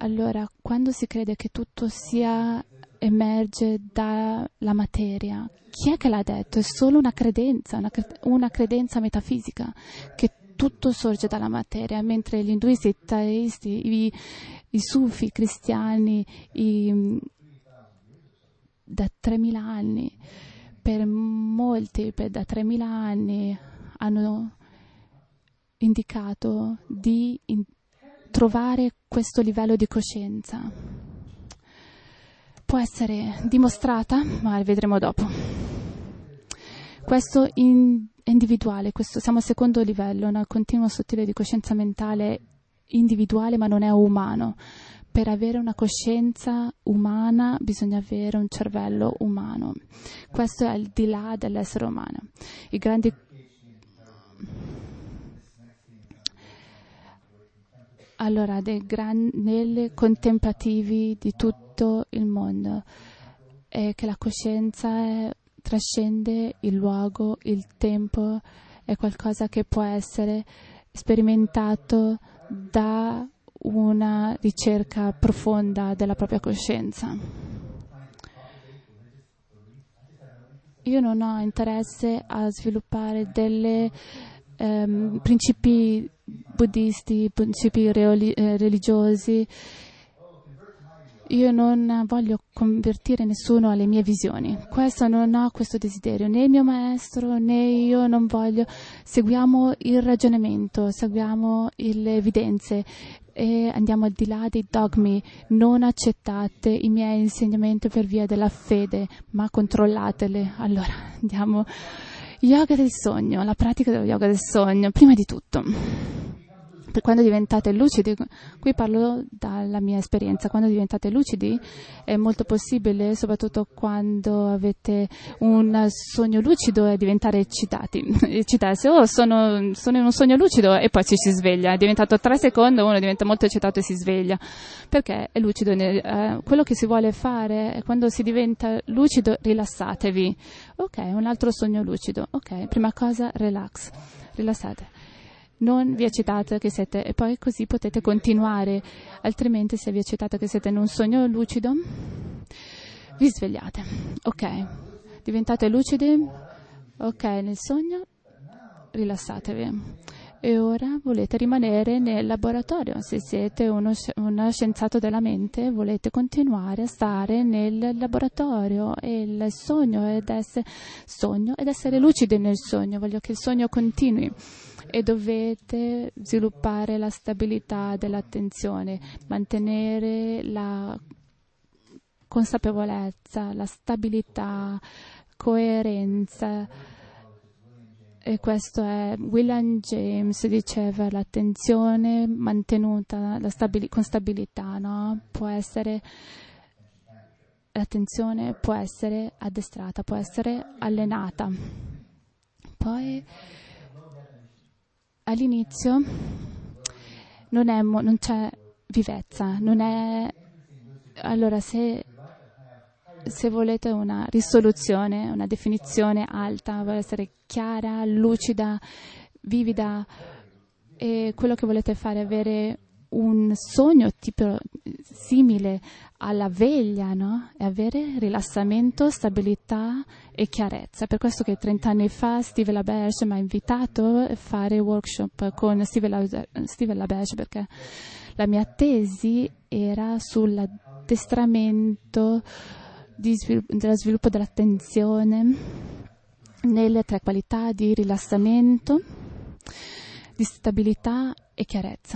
Allora, quando si crede che tutto sia emerge dalla materia, chi è che l'ha detto? È solo una credenza, una, cre- una credenza metafisica, che tutto sorge dalla materia, mentre gli induisti, i taoisti, i, i sufi, i cristiani, i, da tremila anni, per molti, per, da tremila anni, hanno indicato di in, trovare questo livello di coscienza. Può essere dimostrata, ma vedremo dopo. Questo in, è individuale, questo, siamo al secondo livello, un continuo sottile di coscienza mentale individuale, ma non è umano. Per avere una coscienza umana bisogna avere un cervello umano. Questo è al di là dell'essere umano. I grandi Allora, dei gran, nelle contemplativi di tutto il mondo, è che la coscienza è, trascende il luogo, il tempo, è qualcosa che può essere sperimentato da una ricerca profonda della propria coscienza. Io non ho interesse a sviluppare delle ehm, principi buddisti, principi reoli, eh, religiosi. Io non voglio convertire nessuno alle mie visioni. Questo non ho questo desiderio, né il mio maestro, né io non voglio. Seguiamo il ragionamento, seguiamo le evidenze e andiamo al di là dei dogmi. Non accettate i miei insegnamenti per via della fede, ma controllatele. Allora, andiamo. Yoga del sogno, la pratica dello yoga del sogno, prima di tutto. Quando diventate lucidi, qui parlo dalla mia esperienza, quando diventate lucidi è molto possibile, soprattutto quando avete un sogno lucido, è diventare eccitati, eccitarsi. Oh, sono, sono in un sogno lucido e poi ci si sveglia, è diventato tre secondi, uno diventa molto eccitato e si sveglia, perché è lucido. Eh, quello che si vuole fare è quando si diventa lucido, rilassatevi. Ok, un altro sogno lucido, ok, prima cosa relax, rilassate. Non vi eccitate che siete, e poi così potete continuare, altrimenti se vi eccitate che siete in un sogno lucido, vi svegliate. Ok, diventate lucidi, ok, nel sogno, rilassatevi. E ora volete rimanere nel laboratorio. Se siete uno, uno scienziato della mente, volete continuare a stare nel laboratorio. E il sogno ed essere, sogno ed essere lucidi nel sogno. Voglio che il sogno continui. E dovete sviluppare la stabilità dell'attenzione, mantenere la consapevolezza, la stabilità, coerenza. E questo è, William James diceva, l'attenzione mantenuta la stabili, con stabilità, no? Può essere, l'attenzione può essere addestrata, può essere allenata. Poi all'inizio non, è, non c'è vivezza, non è, allora se Se volete una risoluzione, una definizione alta, vuole essere chiara, lucida, vivida, e quello che volete fare è avere un sogno tipo simile alla veglia, no? E avere rilassamento, stabilità e chiarezza. Per questo che trent'anni fa Steve LaBerge mi ha invitato a fare workshop con Steve LaBerge, perché la mia tesi era sull'addestramento Di sviluppo, dello sviluppo dell'attenzione nelle tre qualità di rilassamento, di stabilità e chiarezza.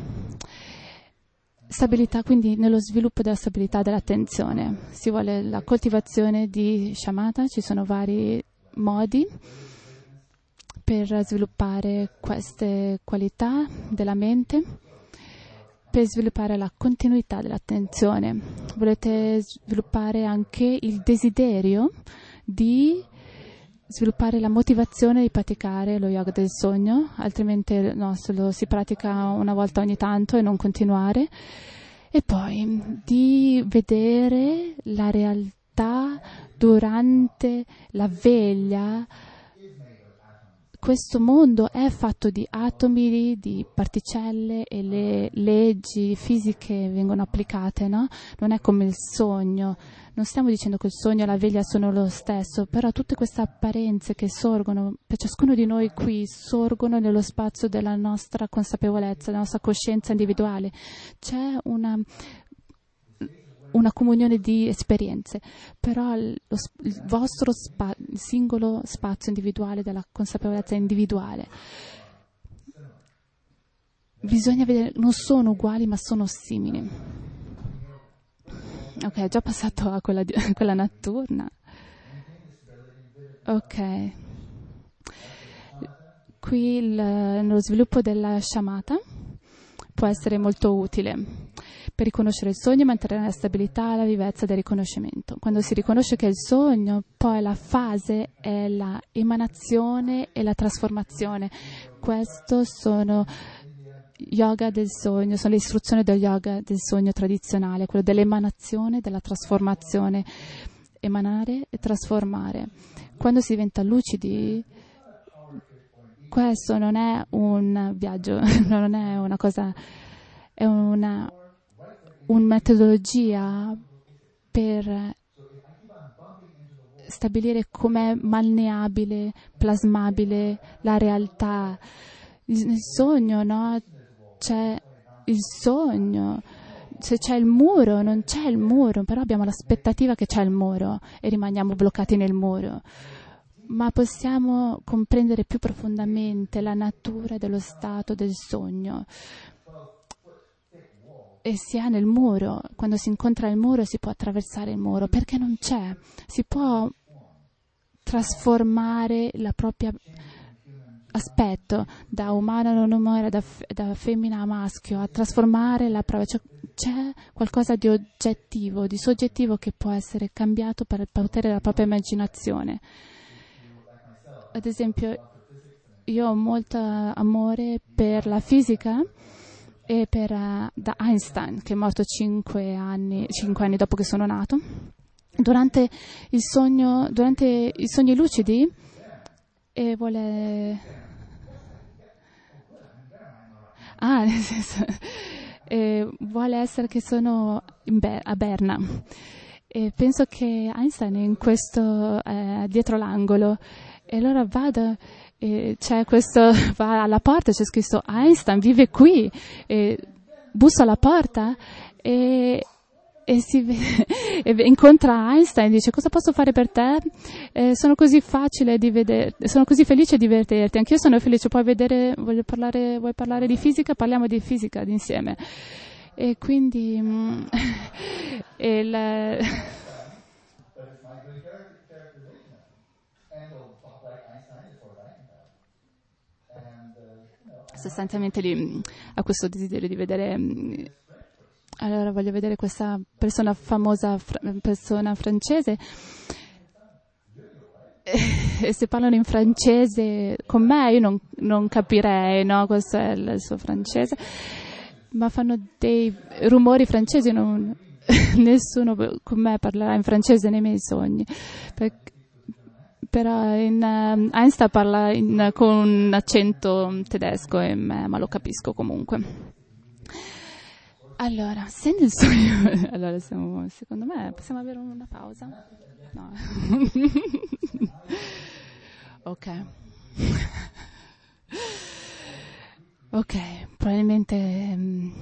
Stabilità, quindi nello sviluppo della stabilità dell'attenzione. Si vuole la coltivazione di shamatha, ci sono vari modi per sviluppare queste qualità della mente, per sviluppare la continuità dell'attenzione. Volete sviluppare anche il desiderio di sviluppare la motivazione di praticare lo yoga del sogno, altrimenti no, se lo si pratica una volta ogni tanto e non continuare. E poi di vedere la realtà durante la veglia questo mondo è fatto di atomi, di particelle e le leggi fisiche vengono applicate, no? Non è come il sogno. Non stiamo dicendo che il sogno e la veglia sono lo stesso, però tutte queste apparenze che sorgono per ciascuno di noi qui sorgono nello spazio della nostra consapevolezza, della nostra coscienza individuale. C'è una una comunione di esperienze, però il, lo, il vostro spa, il singolo spazio individuale della consapevolezza individuale, bisogna vedere, non sono uguali ma sono simili. Ok, già passato a quella, di, quella notturna. Ok. Qui il, nello sviluppo della sciamata può essere molto utile per riconoscere il sogno e mantenere la stabilità e la vivezza del riconoscimento. Quando si riconosce che è il sogno, poi la fase è la emanazione e la trasformazione. Questo sono yoga del sogno, sono le istruzioni del yoga del sogno tradizionale, quello dell'emanazione, della trasformazione. Emanare e trasformare. Quando si diventa lucidi, questo non è un viaggio, non è una cosa, è una, una metodologia per stabilire com'è malleabile, plasmabile la realtà. Nel sogno, no? C'è il sogno. Se c'è il muro, non c'è il muro, però abbiamo l'aspettativa che c'è il muro e rimaniamo bloccati nel muro. Ma possiamo comprendere più profondamente la natura dello stato del sogno. E si ha nel muro, quando si incontra il muro si può attraversare il muro, perché non c'è. Si può trasformare la propria aspetto da umano a non umano, da, da femmina a maschio, a trasformare la propria. Cioè, c'è qualcosa di oggettivo, di soggettivo che può essere cambiato per il potere della propria immaginazione. Ad esempio, io ho molto amore per la fisica e per uh, da Einstein, che è morto cinque anni, cinque anni dopo che sono nato. Durante il sogno, durante i sogni lucidi, e vuole ah, nel senso, eh, vuole essere che sono in Be- a Berna. E penso che Einstein è in questo eh, dietro l'angolo. E allora vado, e c'è questo, va alla porta, c'è scritto Einstein vive qui, e bussa alla porta e, e si e incontra Einstein e dice: cosa posso fare per te? Eh, sono così facile di vedere, sono così felice di vederti, anch'io sono felice, puoi vedere, voglio parlare, vuoi parlare di fisica? Parliamo di fisica insieme. E quindi mm, il, sostanzialmente lì ha questo desiderio di vedere. Allora voglio vedere questa persona famosa, persona francese, e se parlano in francese con me io non, non capirei, no? Questo è il suo francese, ma fanno dei rumori francesi, non, nessuno con me parlerà in francese nei miei sogni. Per, però in, uh, Einstein parla in, con un accento tedesco, e me, ma lo capisco comunque. Allora, se nel sogno, allora siamo, secondo me possiamo avere una pausa? No. Ok. Ok, probabilmente um,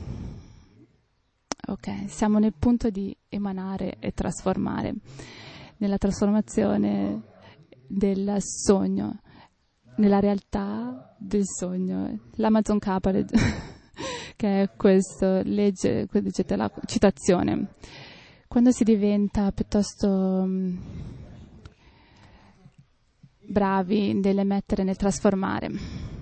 ok, siamo nel punto di emanare e trasformare, nella trasformazione del sogno, nella realtà del sogno. L'Amazon Kappa, che è questo, legge, leggete la citazione. Quando si diventa piuttosto um, bravi nell'emettere, nel trasformare,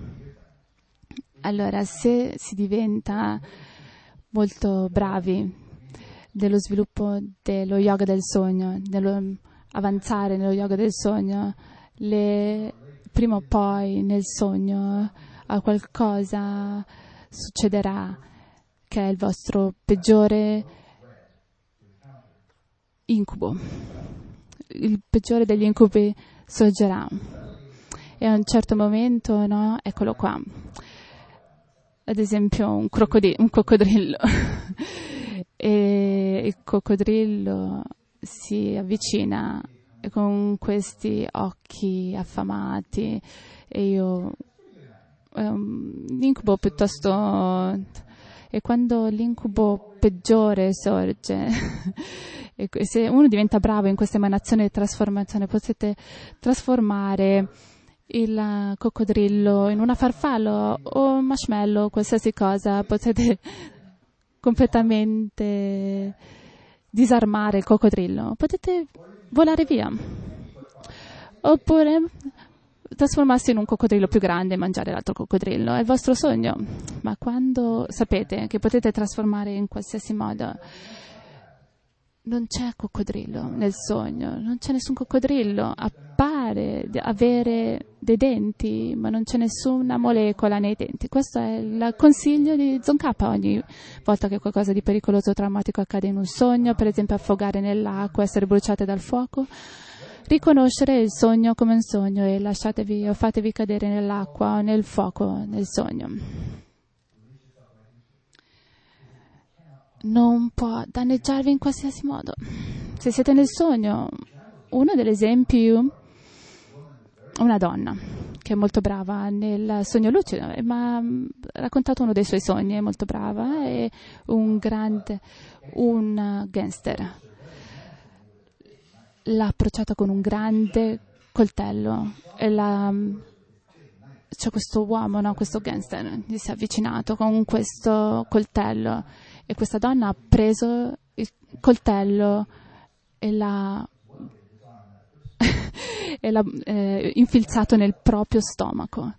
allora se si diventa molto bravi nello sviluppo dello yoga del sogno, nello avanzare nello yoga del sogno, le, prima o poi nel sogno a qualcosa succederà che è il vostro peggiore incubo. Il peggiore degli incubi sorgerà. e a un certo momento, no, eccolo qua. Ad esempio un, crocodilo, un coccodrillo. E il coccodrillo si avvicina con questi occhi affamati e io è un incubo piuttosto, e quando l'incubo peggiore sorge e se uno diventa bravo in questa emanazione di trasformazione, potete trasformare il coccodrillo in una farfalla o un marshmallow, qualsiasi cosa, potete completamente disarmare il coccodrillo, potete volare via, oppure trasformarsi in un coccodrillo più grande e mangiare l'altro coccodrillo, è il vostro sogno. Ma quando sapete che potete trasformare in qualsiasi modo, non c'è coccodrillo nel sogno, non c'è nessun coccodrillo, appare di avere dei denti, ma non c'è nessuna molecola nei denti. Questo è il consiglio di Tsongkhapa ogni volta che qualcosa di pericoloso o traumatico accade in un sogno, per esempio affogare nell'acqua, essere bruciate dal fuoco. Riconoscere il sogno come un sogno e lasciatevi o fatevi cadere nell'acqua o nel fuoco nel sogno. Non può danneggiarvi in qualsiasi modo. Se siete nel sogno, uno degli esempi, una donna che è molto brava nel sogno lucido, ma ha raccontato uno dei suoi sogni, è molto brava, è un grande, un gangster. L'ha approcciata con un grande coltello e la, c'è questo uomo, no, questo gangster, gli si è avvicinato con questo coltello e questa donna ha preso il coltello e l'ha, e l'ha eh, infilzato nel proprio stomaco.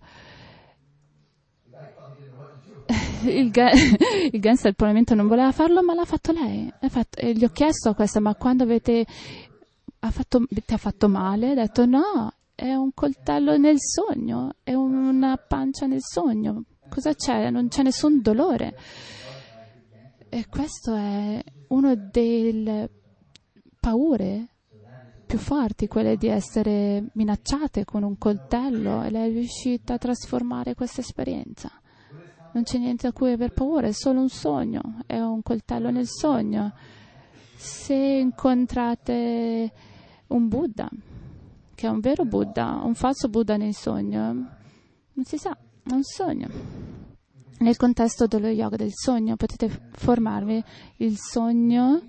Il, ga- il gangster probabilmente non voleva farlo, ma l'ha fatto lei. L'ha fatto, e gli ho chiesto a questa, ma quando avete ha fatto, ti ha fatto male? Ha detto no, è un coltello nel sogno, è una pancia nel sogno. Cosa c'è? Non c'è nessun dolore. E questo è una delle paure più forti, quelle di essere minacciate con un coltello, e lei è riuscita a trasformare questa esperienza. Non c'è niente a cui aver paura, è solo un sogno, è un coltello nel sogno. Se incontrate un Buddha, che è un vero Buddha, un falso Buddha nel sogno, non si sa, è un sogno. Nel contesto dello yoga del sogno potete formarvi il sogno,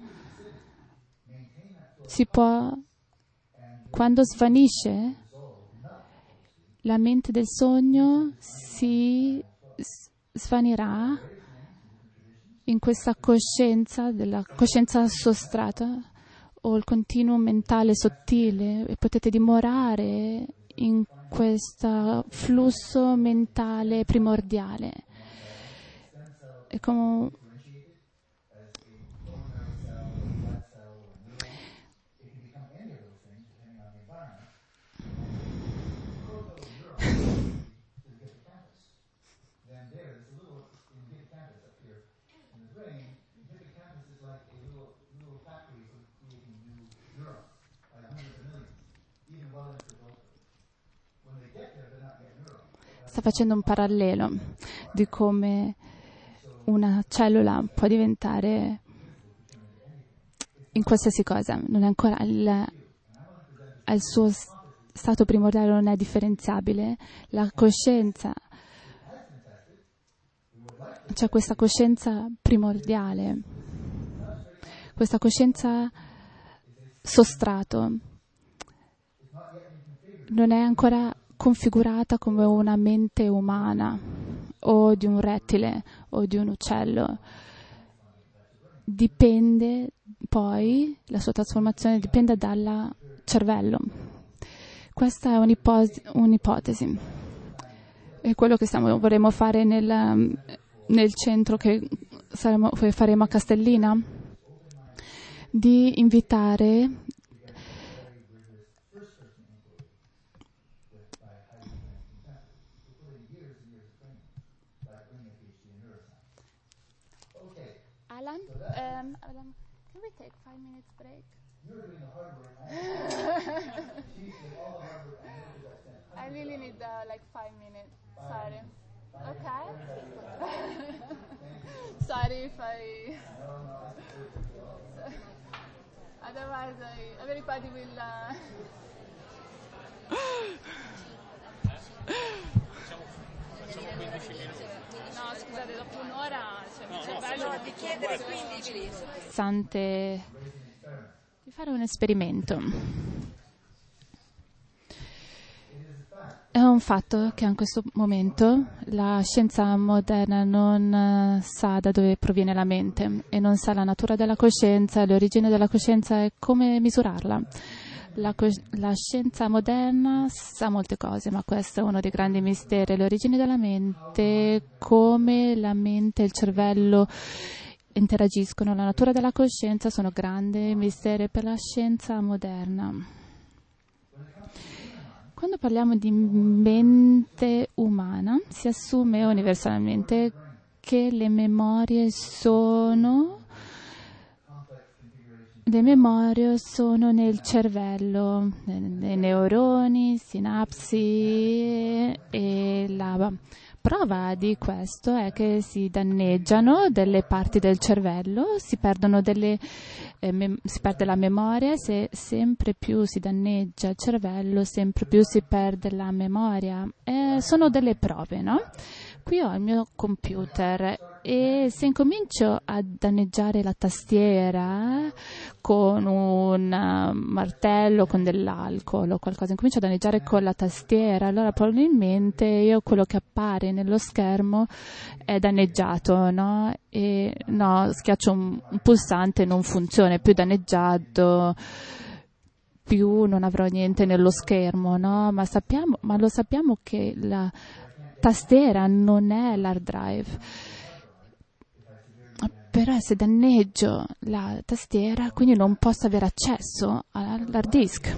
si può, quando svanisce, la mente del sogno si svanirà in questa coscienza, della coscienza sostrata o il continuo mentale sottile, e potete dimorare in questo flusso mentale primordiale. È come sta facendo un parallelo di come una cellula può diventare in qualsiasi cosa, non è ancora il, il suo stato primordiale, non è differenziabile. La coscienza, c'è questa coscienza primordiale, questa coscienza sostrato, non è ancora configurata come una mente umana o di un rettile o di un uccello. Dipende poi, la sua trasformazione dipende dal cervello. Questa è un'ipotesi, un'ipotesi. È quello che stiamo, vorremmo fare nel, nel centro che, saremo, che faremo a Castellina, di invitare Alan, um, Alan, can we take five minutes break? You're doing the hard work. I really need uh, like five minutes. Sorry. Okay. Sorry if I. Otherwise, I, everybody will. Uh... No, scusate, dopo un'ora cioè, no, il cervello no, di chiedere quindici sante di fare un esperimento. È un fatto che in questo momento la scienza moderna non sa da dove proviene la mente e non sa la natura della coscienza, l'origine della coscienza e come misurarla. La, la scienza moderna sa molte cose, ma questo è uno dei grandi misteri, l'origine della mente, come la mente e il cervello interagiscono, la natura della coscienza sono grandi misteri per la scienza moderna. Quando parliamo di mente umana, si assume universalmente che le memorie sono Le memorie sono nel cervello, nei neuroni, sinapsi, e la prova di questo è che si danneggiano delle parti del cervello, si perdono delle, eh, mem- si perde la memoria, se sempre più si danneggia il cervello, sempre più si perde la memoria. Eh, sono delle prove, no? Qui ho il mio computer e se incomincio a danneggiare la tastiera con un uh, martello, con dell'alcol o qualcosa, incomincio a danneggiare con la tastiera, allora probabilmente io quello che appare nello schermo è danneggiato, no? E no, schiaccio un, un pulsante, non funziona, è più danneggiato, più non avrò niente nello schermo, no? Ma sappiamo, ma lo sappiamo che la tastiera non è l'hard drive, però se danneggio la tastiera quindi non posso avere accesso all'hard disk.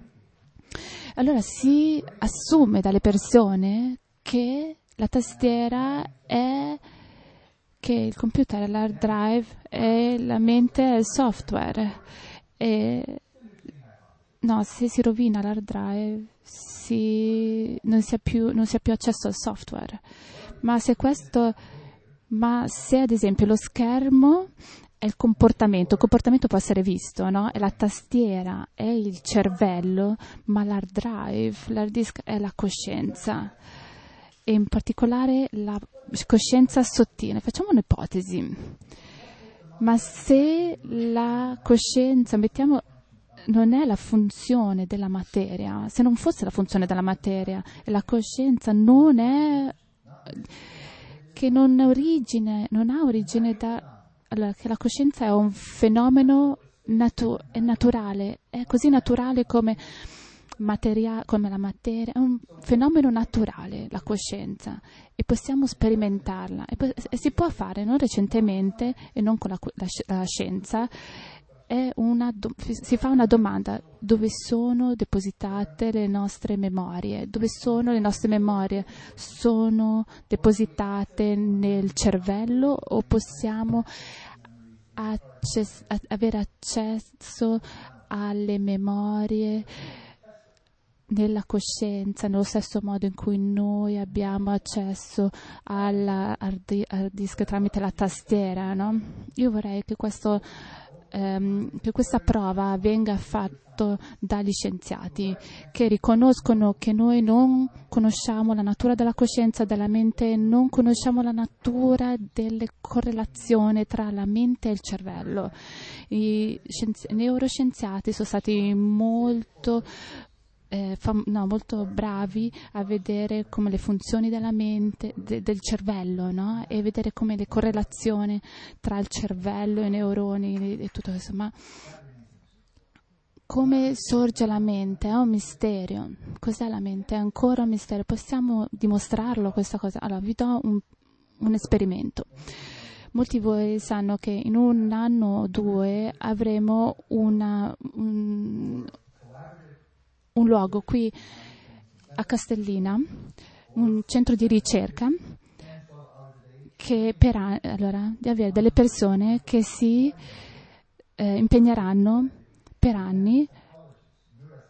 Allora si assume dalle persone che la tastiera è, che il computer è l'hard drive e la mente è il software. E no, se si rovina l'hard drive si, non, si ha più, non si ha più accesso al software. Ma se questo, ma se ad esempio lo schermo è il comportamento, il comportamento può essere visto, no? E la tastiera è il cervello, ma l'hard drive, l'hard disk è la coscienza. E in particolare la coscienza sottile. Facciamo un'ipotesi. Ma se la coscienza, mettiamo, non è la funzione della materia, se non fosse la funzione della materia e la coscienza non è, che non, origine, non ha origine da, allora, che la coscienza è un fenomeno natu- è naturale, è così naturale come, materia, come la materia, è un fenomeno naturale la coscienza e possiamo sperimentarla e, po- e si può fare, non recentemente e non con la, la, la scienza. È una do- si fa una domanda: dove sono depositate le nostre memorie? Dove sono le nostre memorie? Sono depositate nel cervello o possiamo access- avere accesso alle memorie nella coscienza, nello stesso modo in cui noi abbiamo accesso al hard disk tramite la tastiera, no? Io vorrei che questo ehm, che questa prova venga fatta dagli scienziati che riconoscono che noi non conosciamo la natura della coscienza, della mente, non conosciamo la natura delle correlazioni tra la mente e il cervello. I scienzi- neuroscienziati sono stati molto Eh, fam- no, molto bravi a vedere come le funzioni della mente, de- del cervello, no? E vedere come le correlazioni tra il cervello e i neuroni e tutto questo. Ma come sorge la mente? È un mistero. Cos'è la mente? È ancora un mistero. Possiamo dimostrarlo questa cosa? Allora, vi do un, un esperimento. Molti di voi sanno che in un anno o due avremo una... Un, un luogo qui a Castellina, un centro di ricerca che per an- allora, di avere delle persone che si eh, impegneranno per anni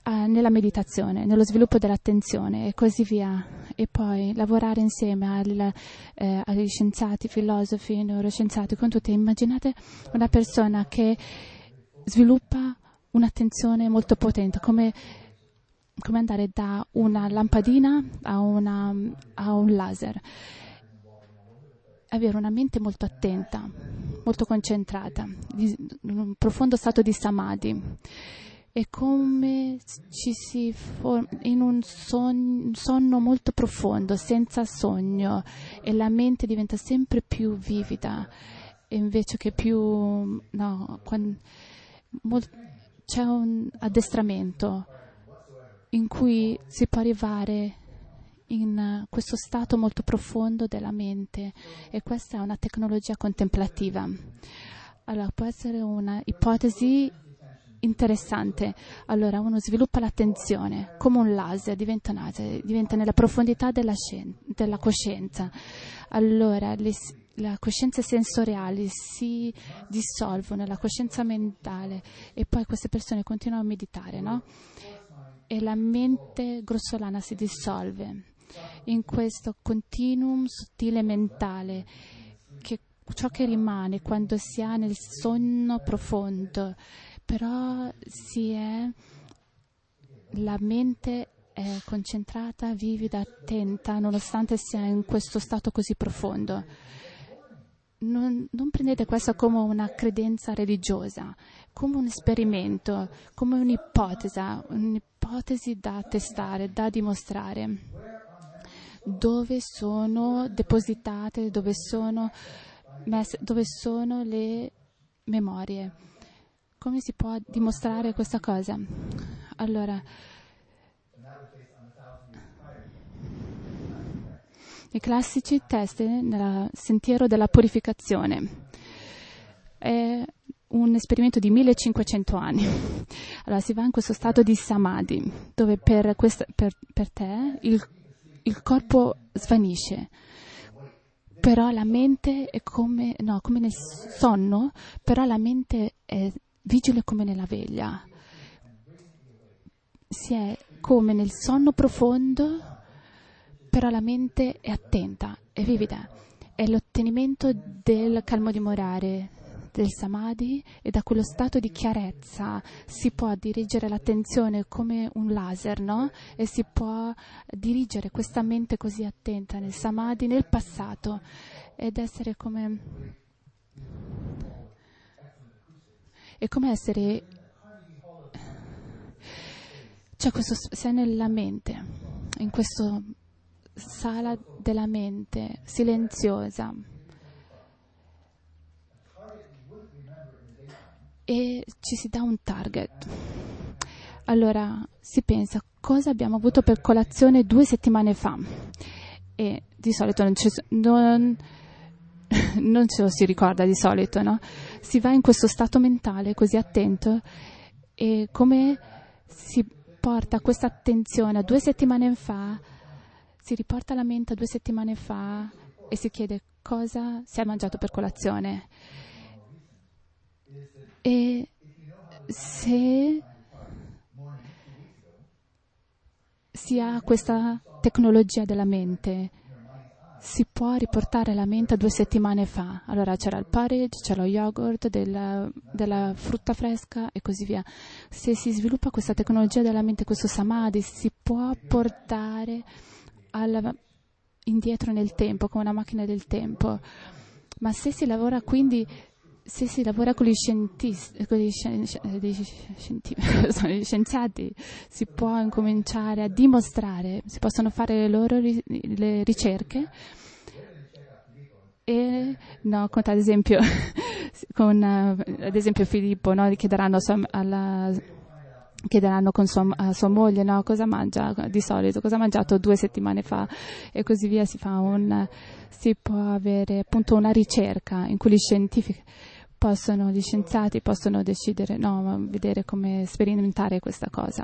uh, nella meditazione, nello sviluppo dell'attenzione e così via. E poi lavorare insieme al, eh, agli scienziati, filosofi, neuroscienziati, con tutti. Immaginate una persona che sviluppa un'attenzione molto potente, come, come andare da una lampadina a, una, a un laser. Avere una mente molto attenta, molto concentrata, di, un profondo stato di samadhi. È come ci si for- in un sogno, sonno molto profondo, senza sogno, e la mente diventa sempre più vivida, e invece che più no, quando, mol- c'è un addestramento in cui si può arrivare in questo stato molto profondo della mente, e questa è una tecnologia contemplativa. Allora, può essere una ipotesi interessante. Allora, uno sviluppa l'attenzione come un laser, diventa, un laser, diventa nella profondità della, scien- della coscienza. Allora, le, le coscienze sensoriali si dissolvono nella coscienza mentale, e poi queste persone continuano a meditare, no? E la mente grossolana si dissolve in questo continuum sottile mentale, che ciò che rimane quando si ha nel sonno profondo, però si è, la mente è concentrata, vivida, attenta, nonostante sia in questo stato così profondo. Non, non prendete questo come una credenza religiosa, come un esperimento, come un'ipotesi, un'ipotesi da testare, da dimostrare. Dove sono depositate, dove sono messe, dove sono le memorie? Come si può dimostrare questa cosa? Allora, i classici test nel sentiero della purificazione. È un esperimento di millecinquecento anni. Allora, si va in questo stato di samadhi, dove per, questa, per, per te il, il corpo svanisce, però la mente è come, no, come nel sonno, però la mente è vigile come nella veglia. Si è come nel sonno profondo, però la mente è attenta, è vivida. È l'ottenimento del calmo dimorare, del samadhi, e da quello stato di chiarezza si può dirigere l'attenzione come un laser, no? E si può dirigere questa mente così attenta nel samadhi, nel passato, ed essere come... è come essere... C'è questo... sei nella mente, in questa sala della mente, silenziosa. E ci si dà un target. Allora si pensa cosa abbiamo avuto per colazione due settimane fa, e di solito non, ci, non, non ce lo si ricorda, di solito, no? Si va in questo stato mentale così attento, e come si porta questa attenzione a due settimane fa, si riporta la mente a due settimane fa e si chiede cosa si è mangiato per colazione. E se si ha questa tecnologia della mente, si può riportare la mente a due settimane fa. Allora c'era il porridge, c'era lo yogurt, della, della frutta fresca e così via. Se si sviluppa questa tecnologia della mente, questo samadhi, si può portare alla, indietro nel tempo, come una macchina del tempo. Ma se si lavora quindi... Se si lavora con gli, scientisti, con gli, scien- scienti- gli scienziati, si può incominciare a dimostrare, si possono fare le loro ri- le ricerche. E no, con, ad esempio, con uh, ad esempio Filippo, no, chiederanno, sua, alla, chiederanno con sua, a sua moglie, no, cosa mangia di solito, cosa ha mangiato due settimane fa, e così via. Si fa un, si può avere appunto una ricerca in cui gli scientifici possono, gli scienziati possono decidere, no, vedere come sperimentare questa cosa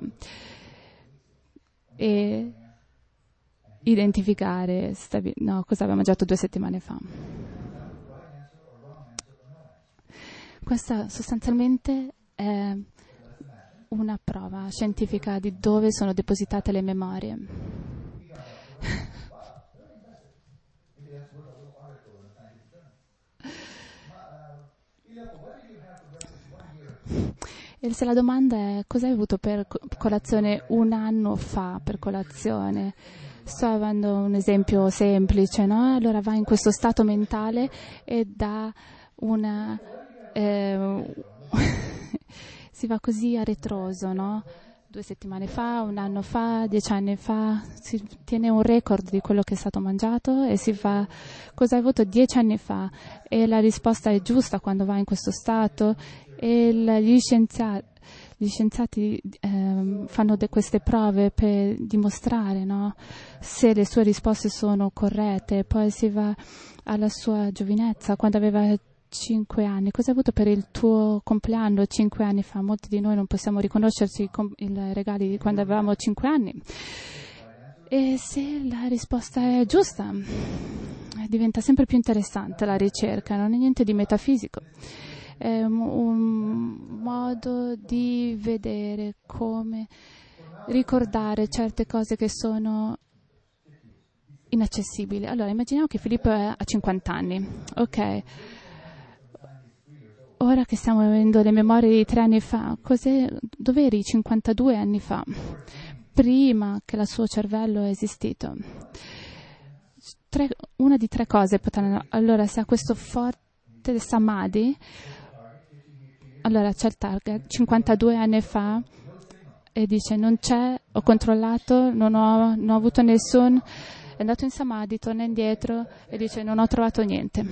e identificare stabi- no, cosa aveva mangiato due settimane fa. Questa sostanzialmente è una prova scientifica di dove sono depositate le memorie. E se la domanda è cosa hai avuto per colazione un anno fa per colazione? Sto avendo un esempio semplice, no? Allora va in questo stato mentale e dà una... Eh, si va così a ritroso, no? Due settimane fa, un anno fa, dieci anni fa, si tiene un record di quello che è stato mangiato e si fa cosa hai avuto dieci anni fa e la risposta è giusta quando va in questo stato e il, gli scienziati, gli scienziati eh, fanno de queste prove per dimostrare, no? Se le sue risposte sono corrette. Poi si va alla sua giovinezza, quando aveva cinque anni. Cosa hai avuto per il tuo compleanno cinque anni fa? Molti di noi non possiamo riconoscerci i regali di quando avevamo cinque anni. E se la risposta è giusta, diventa sempre più interessante la ricerca, non è niente di metafisico. È un, un modo di vedere come ricordare certe cose che sono inaccessibili. Allora, immaginiamo che Filippo ha cinquanta anni, ok? Ora che stiamo avendo le memorie di tre anni fa, dove eri cinquantadue anni fa, prima che il suo cervello è esistito? Tre, una di tre cose potranno... Allora, se ha questo forte samadhi, allora c'è il target, cinquantadue anni fa, e dice non c'è, ho controllato, non ho, non ho avuto nessun... È andato in samadhi, torna indietro e dice non ho trovato niente.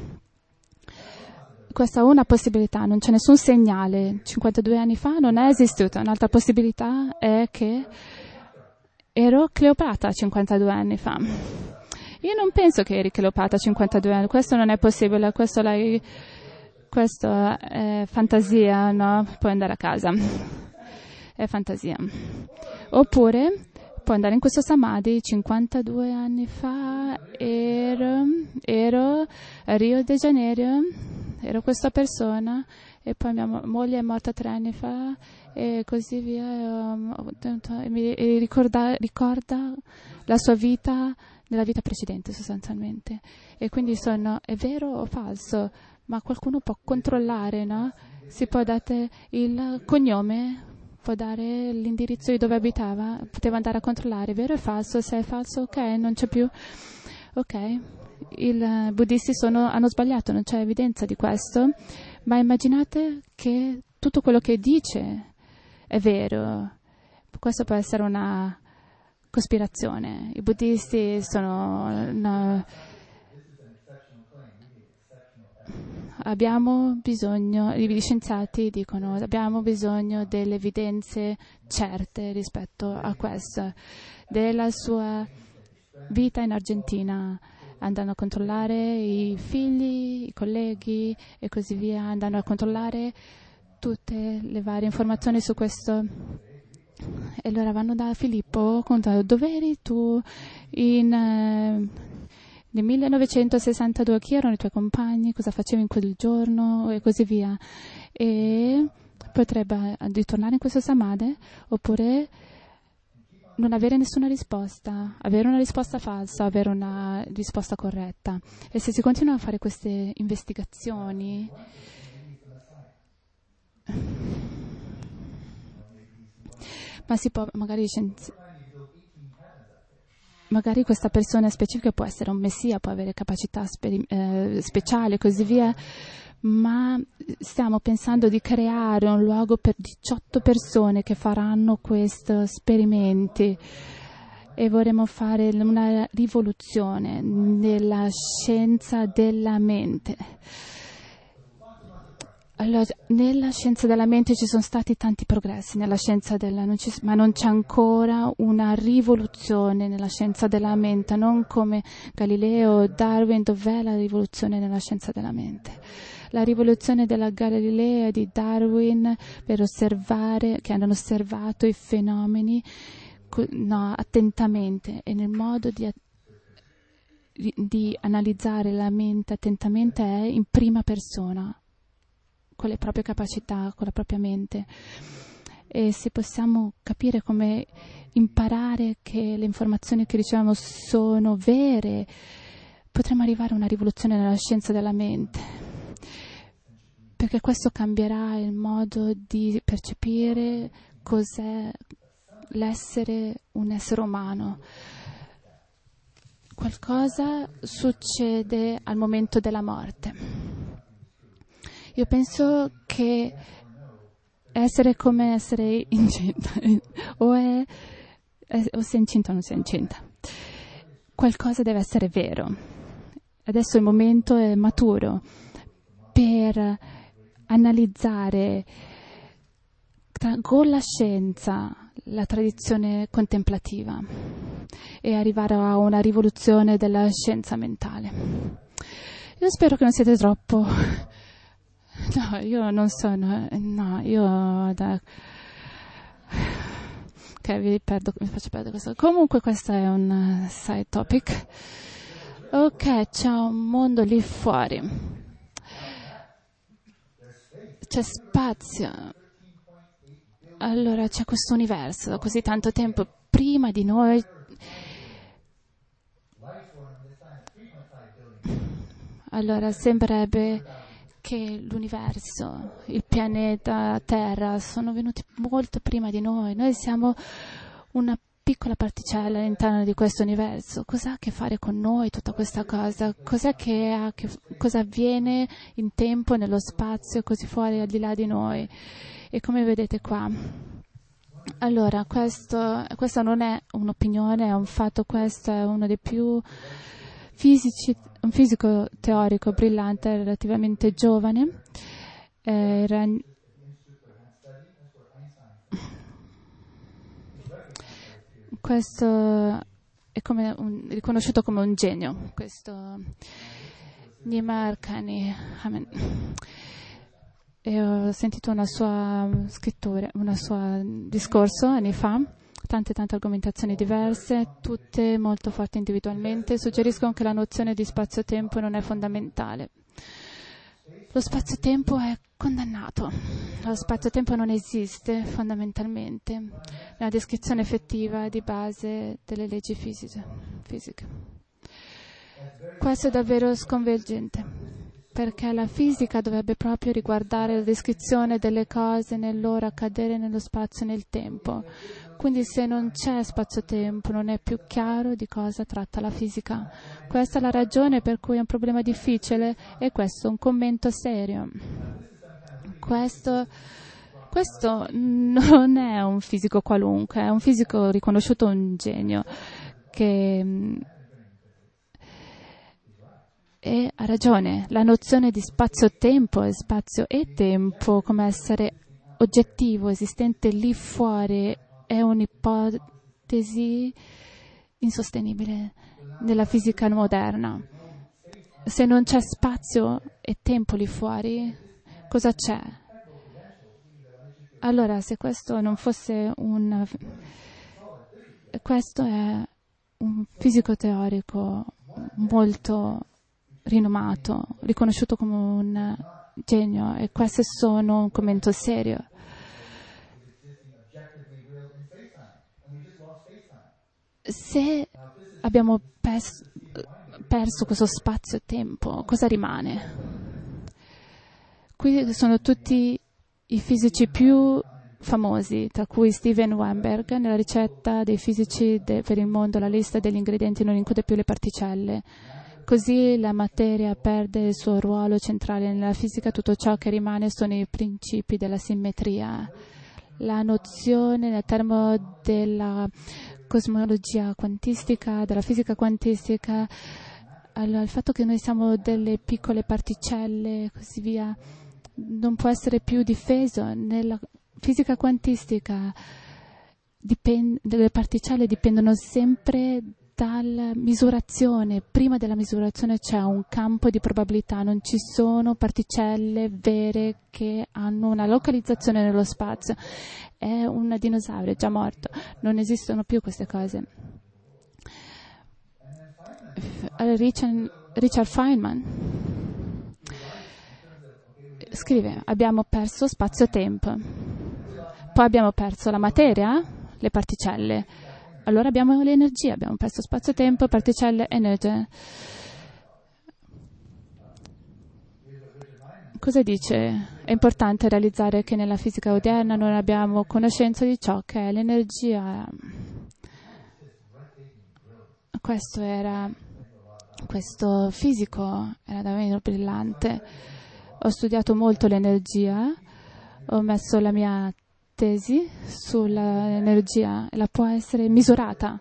Questa è una possibilità, non c'è nessun segnale. cinquantadue anni fa non è esistito. Un'altra possibilità è che ero Cleopatra cinquantadue anni fa. Io non penso che eri Cleopatra cinquantadue anni, questo non è possibile, questo, l'hai, questo è fantasia, no? Puoi andare a casa. È fantasia. Oppure puoi andare in questo samadhi, cinquantadue anni fa ero, ero a Rio de Janeiro, ero questa persona e poi mia moglie è morta tre anni fa e così via. E mi ricorda, ricorda la sua vita nella vita precedente sostanzialmente. E quindi sono, è vero o falso? Ma qualcuno può controllare, no? Si può dare il cognome, può dare l'indirizzo di dove abitava, poteva andare a controllare, vero o falso? Se è falso, ok, non c'è più. Ok, i buddisti sono, hanno sbagliato, non c'è evidenza di questo, ma immaginate che tutto quello che dice è vero. Questo può essere una cospirazione. I buddisti sono... No, abbiamo bisogno, gli scienziati dicono, abbiamo bisogno delle evidenze certe rispetto a questo. Della sua vita in Argentina, andando a controllare i figli, i colleghi e così via, andando a controllare tutte le varie informazioni su questo. E allora vanno da Filippo, contano, dove eri tu in... Eh, nel millenovecentosessantadue, chi erano i tuoi compagni, cosa facevi in quel giorno e così via. E potrebbe ritornare in questo samadhi oppure non avere nessuna risposta, avere una risposta falsa, avere una risposta corretta. E se si continuano a fare queste investigazioni, ma si può magari scienzi- magari questa persona specifica può essere un messia, può avere capacità speri- eh, speciali e così via, ma stiamo pensando di creare un luogo per diciotto persone che faranno questi esperimenti e vorremmo fare una rivoluzione nella scienza della mente. Allora, nella scienza della mente ci sono stati tanti progressi, nella scienza della, non ci, ma non c'è ancora una rivoluzione nella scienza della mente, non come Galileo o Darwin. Dov'è la rivoluzione nella scienza della mente? La rivoluzione della Galileo e di Darwin per osservare, che hanno osservato i fenomeni no, attentamente e nel modo di, di analizzare la mente attentamente è in prima persona, con le proprie capacità, con la propria mente. e se possiamo capire come imparare che le informazioni che riceviamo sono vere, potremo arrivare a una rivoluzione nella scienza della mente, perché questo cambierà il modo di percepire cos'è l'essere un essere umano. Qualcosa succede al momento della morte. Io penso che essere come essere incinta, o, è, o si è incinta o non si è incinta. Qualcosa deve essere vero. Adesso il momento è maturo per analizzare tra, con la scienza la tradizione contemplativa e arrivare a una rivoluzione della scienza mentale. Io spero che non siete troppo... No, io non sono... No, io... Da... Ok, vi, perdo, vi faccio perdere questo. Comunque questo è un side topic. Ok, c'è un mondo lì fuori. C'è spazio. Allora c'è questo universo da così tanto tempo prima di noi. Allora sembrerebbe che l'universo, il pianeta Terra sono venuti molto prima di noi. Noi siamo una piccola particella all'interno di questo universo. Cos'ha a che fare con noi tutta questa cosa? Cos'è che ha che, cosa avviene in tempo, nello spazio, così fuori, al di là di noi? E come vedete qua, allora questo, questo non è un'opinione, è un fatto, questo è uno dei più fisici, un fisico teorico brillante, relativamente giovane. Era, questo è come un, riconosciuto come un genio, questo Nimar Kani. E ho sentito una sua scrittura, una sua discorso anni fa, tante tante argomentazioni diverse, tutte molto forti individualmente, suggeriscono che la nozione di spazio-tempo non è fondamentale. Lo spazio-tempo è condannato. Lo spazio-tempo non esiste fondamentalmente nella descrizione effettiva di base delle leggi fisiche. fisiche. Questo è davvero sconvolgente, perché la fisica dovrebbe proprio riguardare la descrizione delle cose nel loro accadere nello spazio e nel tempo. Quindi se non c'è spazio-tempo non è più chiaro di cosa tratta la fisica. Questa è la ragione per cui è un problema difficile e questo è un commento serio. Questo, questo non è un fisico qualunque, è un fisico riconosciuto un genio che... E ha ragione, la nozione di spazio-tempo e spazio e tempo come essere oggettivo, esistente lì fuori, è un'ipotesi insostenibile nella fisica moderna. Se non c'è spazio e tempo lì fuori, cosa c'è? Allora, se questo non fosse un... Questo è un fisico teorico molto rinomato, riconosciuto come un genio, e questo è solo un commento serio. Se abbiamo pers- perso questo spazio-tempo, cosa rimane? Qui sono tutti i fisici più famosi, tra cui Steven Weinberg, nella ricetta dei fisici de- per il mondo, la lista degli ingredienti non include più le particelle. Così la materia perde il suo ruolo centrale nella fisica, tutto ciò che rimane sono i principi della simmetria. La nozione nel termine della cosmologia quantistica, della fisica quantistica, allora, il fatto che noi siamo delle piccole particelle e così via, non può essere più difeso. Nella fisica quantistica dipend- le particelle dipendono sempre dalla misurazione. Prima della misurazione c'è un campo di probabilità, non ci sono particelle vere che hanno una localizzazione nello spazio. È un dinosaurio già morto, non esistono più queste cose. Richard, Richard Feynman scrive: abbiamo perso spazio-tempo. poi abbiamo perso la materia, le particelle. Allora abbiamo l'energia, abbiamo perso spazio-tempo, particelle, energia. Cosa dice? È importante realizzare che nella fisica odierna non abbiamo conoscenza di ciò che è l'energia. Questo era, questo fisico era davvero brillante. Ho studiato molto l'energia, ho messo la mia tesi sull'energia, la può essere misurata.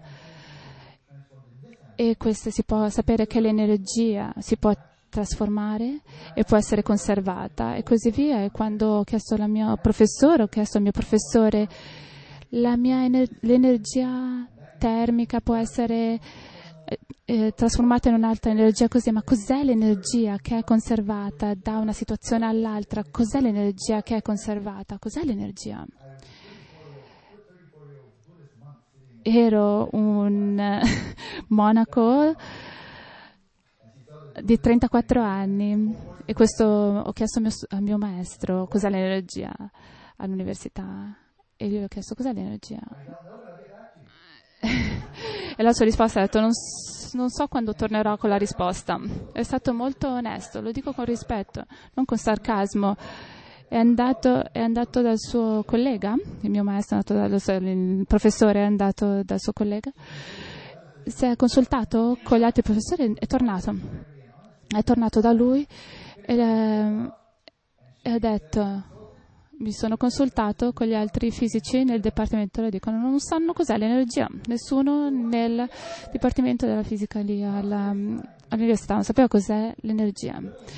E questo si può sapere che l'energia si può trasformare e può essere conservata e così via. E quando ho chiesto al mio professore, ho chiesto al mio professore la mia ener- l'energia termica può essere eh, eh, trasformata in un'altra energia così, ma cos'è l'energia che è conservata da una situazione all'altra? Cos'è l'energia che è conservata? Cos'è l'energia? Ero un monaco di trentaquattro anni e questo ho chiesto al mio, al mio maestro cos'è l'energia all'università e gli ho chiesto cos'è l'energia e la sua risposta ha detto non, non so quando tornerò con la risposta. È stato molto onesto, lo dico con rispetto, non con sarcasmo. È andato, è andato dal suo collega, il mio maestro è andato dal, il professore è andato dal suo collega, si è consultato con gli altri professori e è tornato. È tornato da lui e, e ha detto, mi sono consultato con gli altri fisici nel dipartimento e dicono non sanno cos'è l'energia. Nessuno nel dipartimento della fisica lì alla, all'università non sapeva cos'è l'energia.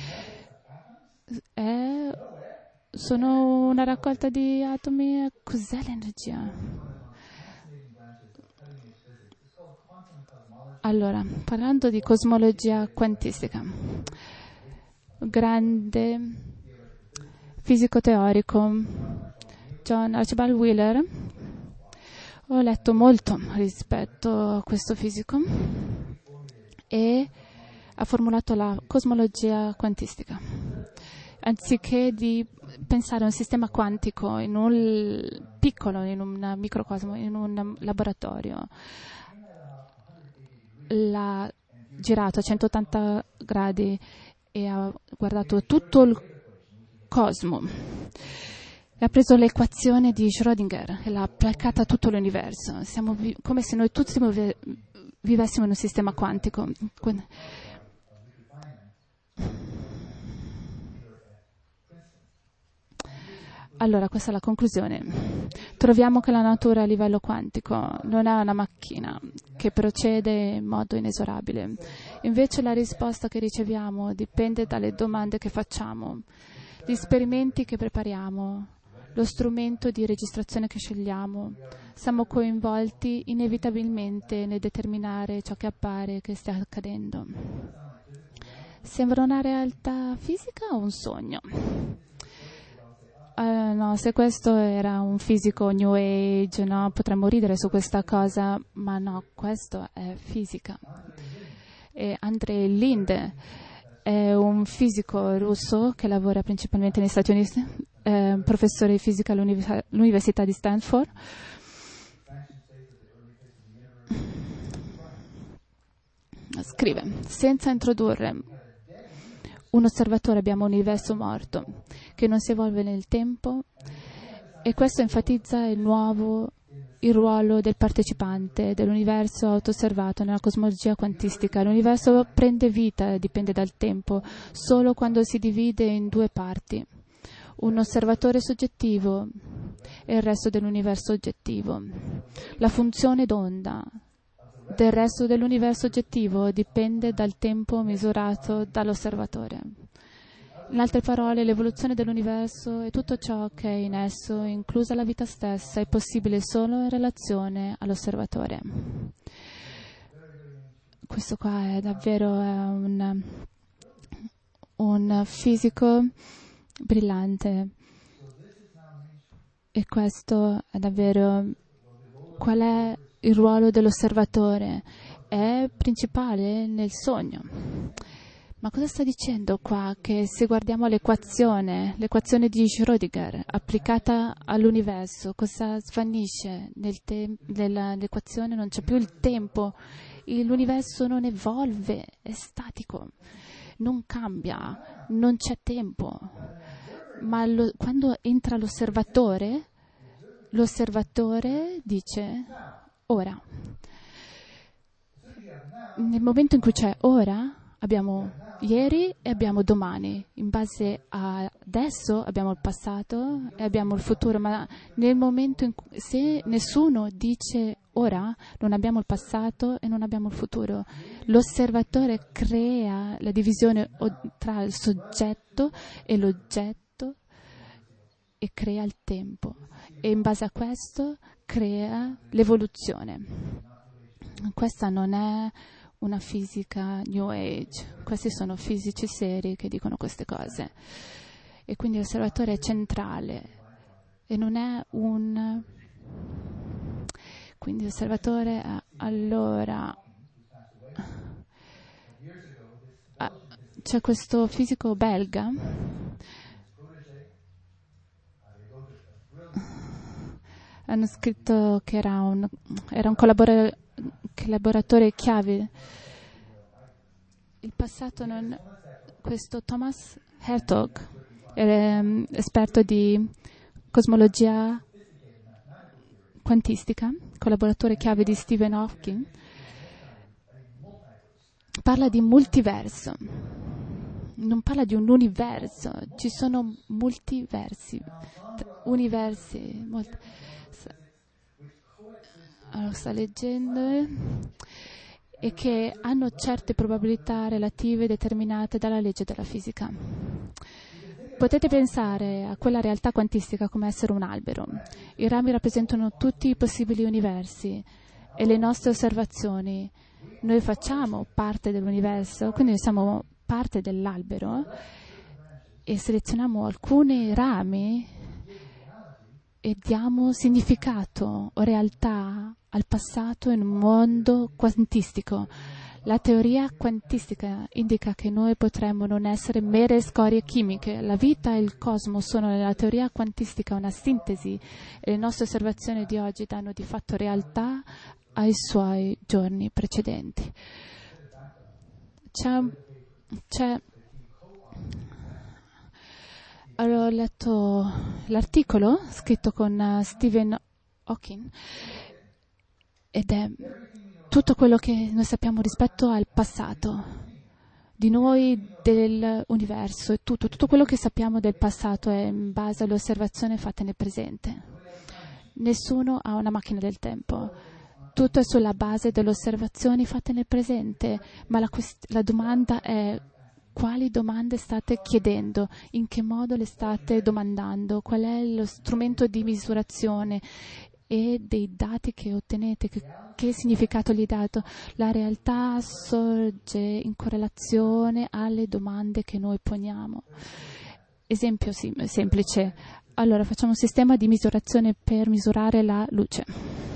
È, sono una raccolta di atomi. Cos'è l'energia? Allora, parlando di cosmologia quantistica, grande fisico teorico John Archibald Wheeler, ho letto molto rispetto a questo fisico e ha formulato la cosmologia quantistica. Anziché di pensare a un sistema quantico in un piccolo, in un microcosmo, in un laboratorio, l'ha girato a centottanta gradi e ha guardato tutto il cosmo e ha preso l'equazione di Schrödinger e l'ha applicata a tutto l'universo. Siamo vi- come se noi tutti vive- vivessimo in un sistema quantico. Allora, questa è la conclusione. Troviamo che la natura a livello quantico non è una macchina che procede in modo inesorabile. Invece la risposta che riceviamo dipende dalle domande che facciamo, gli esperimenti che prepariamo, lo strumento di registrazione che scegliamo. Siamo coinvolti inevitabilmente nel determinare ciò che appare che stia accadendo. Sembra una realtà fisica o un sogno? Uh, no, se questo era un fisico New Age, no, potremmo ridere su questa cosa, ma no, questo è fisica. E Andrei Linde è un fisico russo che lavora principalmente negli Stati Uniti, è professore di fisica all'Università di Stanford. Scrive, senza introdurre un osservatore abbiamo un universo morto che non si evolve nel tempo e questo enfatizza il nuovo il ruolo del partecipante dell'universo auto-osservato nella cosmologia quantistica. L'universo prende vita e dipende dal tempo solo quando si divide in due parti, un osservatore soggettivo e il resto dell'universo oggettivo. La funzione d'onda del resto dell'universo oggettivo dipende dal tempo misurato dall'osservatore. In altre parole, l'evoluzione dell'universo e tutto ciò che è in esso, inclusa la vita stessa, è possibile solo in relazione all'osservatore. Questo qua è davvero un, un fisico brillante e questo è davvero qual è il ruolo dell'osservatore. È principale nel sogno. Ma cosa sta dicendo qua? Che se guardiamo l'equazione, l'equazione di Schrödinger applicata all'universo, cosa svanisce? Nel te- nell'equazione non c'è più il tempo, l'universo non evolve, è statico, non cambia, non c'è tempo. Ma lo, quando entra l'osservatore, l'osservatore dice ora. Nel momento in cui c'è ora, abbiamo ieri e abbiamo domani. In base a adesso abbiamo il passato e abbiamo il futuro, ma nel momento in cui se nessuno dice ora, non abbiamo il passato e non abbiamo il futuro. L'osservatore crea la divisione tra il soggetto e l'oggetto e crea il tempo. E in base a questo crea l'evoluzione. Questa non è una fisica New Age, questi sono fisici seri che dicono queste cose. E quindi l'osservatore è centrale e non è un... Quindi l'osservatore è... allora... Ah, c'è questo fisico belga hanno scritto che era un, era un collabora- collaboratore chiave. Il passato non... Questo Thomas Hertog, era, um, esperto di cosmologia quantistica, collaboratore chiave di Stephen Hawking, parla di multiverso. Non parla di un universo, ci sono multiversi, universi, molti. Allora, sta leggendo e che hanno certe probabilità relative determinate dalla legge della fisica. Potete pensare a quella realtà quantistica come essere un albero. I rami rappresentano tutti i possibili universi e le nostre osservazioni. Noi facciamo parte dell'universo, quindi siamo parte dell'albero e selezioniamo alcuni rami e diamo significato o realtà al passato in un mondo quantistico. La teoria quantistica indica che noi potremmo non essere mere scorie chimiche. La vita e il cosmo sono nella teoria quantistica una sintesi e le nostre osservazioni di oggi danno di fatto realtà ai suoi giorni precedenti. C'è, c'è Allora, ho letto l'articolo scritto con uh, Stephen Hawking ed è tutto quello che noi sappiamo rispetto al passato di noi, dell'universo, e tutto, tutto quello che sappiamo del passato è in base alle osservazioni fatte nel presente. Nessuno ha una macchina del tempo. Tutto è sulla base delle osservazioni fatte nel presente, ma la, quest- la domanda è: quali domande state chiedendo? In che modo le state domandando? Qual è lo strumento di misurazione e dei dati che ottenete? Che, che significato gli dato? La realtà sorge in correlazione alle domande che noi poniamo. Esempio sim- semplice. Allora, facciamo un sistema di misurazione per misurare la luce.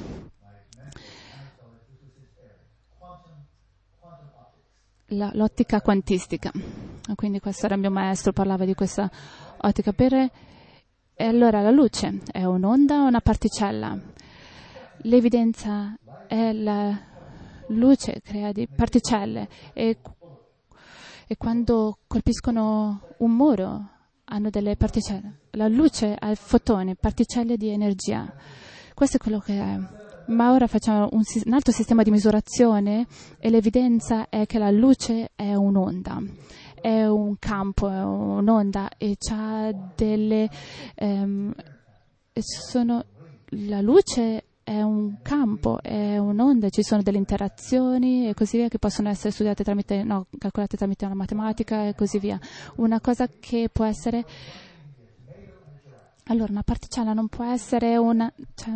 La, l'ottica quantistica. Quindi questo era il mio maestro, parlava di questa ottica. Per, e allora la luce è un'onda o una particella? L'evidenza è la luce crea di particelle e, e quando colpiscono un muro hanno delle particelle. La luce ha fotoni, particelle di energia. Questo è quello che è. Ma ora facciamo un, un altro sistema di misurazione e l'evidenza è che la luce è un'onda, è un campo, è un'onda e c'ha delle... Ehm, sono, la luce è un campo, è un'onda, ci sono delle interazioni e così via che possono essere studiate tramite, no, calcolate tramite la matematica e così via. Una cosa che può essere... Allora, una particella non può essere una... Cioè,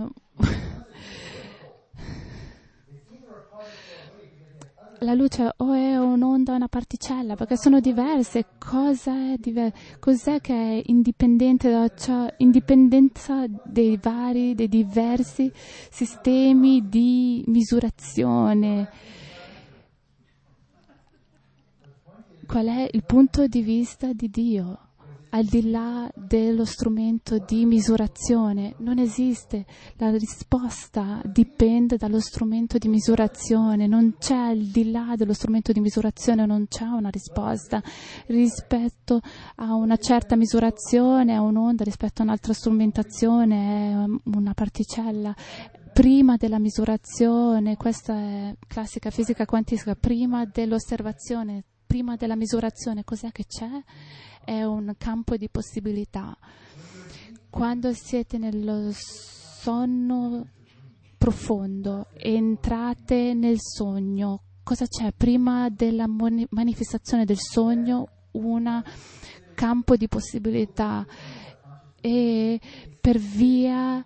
la luce o è un'onda o una particella, perché sono diverse. Cosa è diver- cos'è che è indipendente da ciò? Indipendenza dei vari, dei diversi sistemi di misurazione. qual è il punto di vista di Dio, al di là dello strumento di misurazione. Non esiste, la risposta dipende dallo strumento di misurazione, non c'è al di là dello strumento di misurazione, non c'è una risposta rispetto a una certa misurazione, a un'onda, rispetto a un'altra strumentazione, una particella. Prima della misurazione, questa è classica fisica quantistica, prima dell'osservazione, prima della misurazione, cos'è che c'è? È un campo di possibilità. Quando siete nello sonno profondo, entrate nel sogno, cosa c'è? Prima della manifestazione del sogno, un campo di possibilità, e per via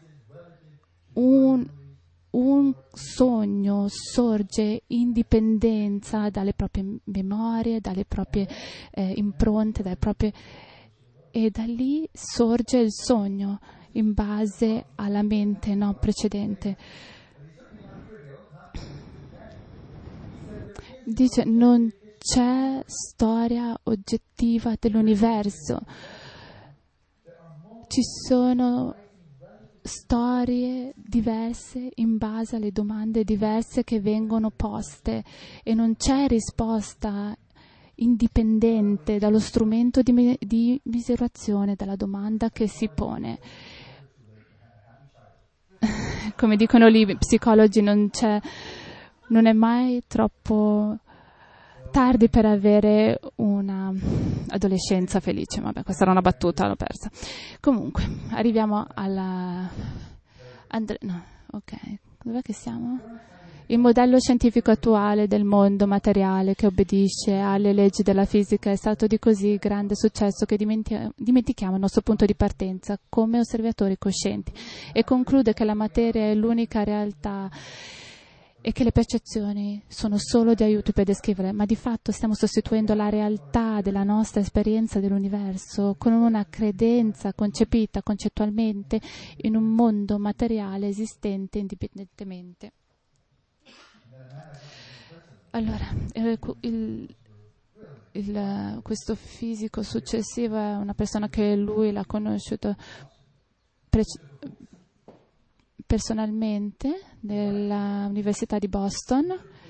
un, un sogno sorge in dipendenza dalle proprie memorie, dalle proprie eh, impronte, dalle proprie, e da lì sorge il sogno in base alla mente no precedente. Dice non c'è storia oggettiva dell'universo, ci sono storie diverse in base alle domande diverse che vengono poste e non c'è risposta indipendente dallo strumento di, di misurazione della domanda che si pone. Come dicono gli psicologi, non c'è, non è mai troppo tardi per avere una adolescenza felice. Vabbè, questa era una battuta, l'ho persa. Comunque, arriviamo alla... Andre... No, ok, dov'è che siamo? Il modello scientifico attuale del mondo materiale che obbedisce alle leggi della fisica è stato di così grande successo che dimentichiamo il nostro punto di partenza come osservatori coscienti e conclude che la materia è l'unica realtà e che le percezioni sono solo di aiuto per descrivere, ma di fatto stiamo sostituendo la realtà della nostra esperienza dell'universo con una credenza concepita concettualmente in un mondo materiale esistente indipendentemente. Allora, il, il, questo fisico successivo è una persona che lui l'ha conosciuto pre- personalmente nell'Università di Boston.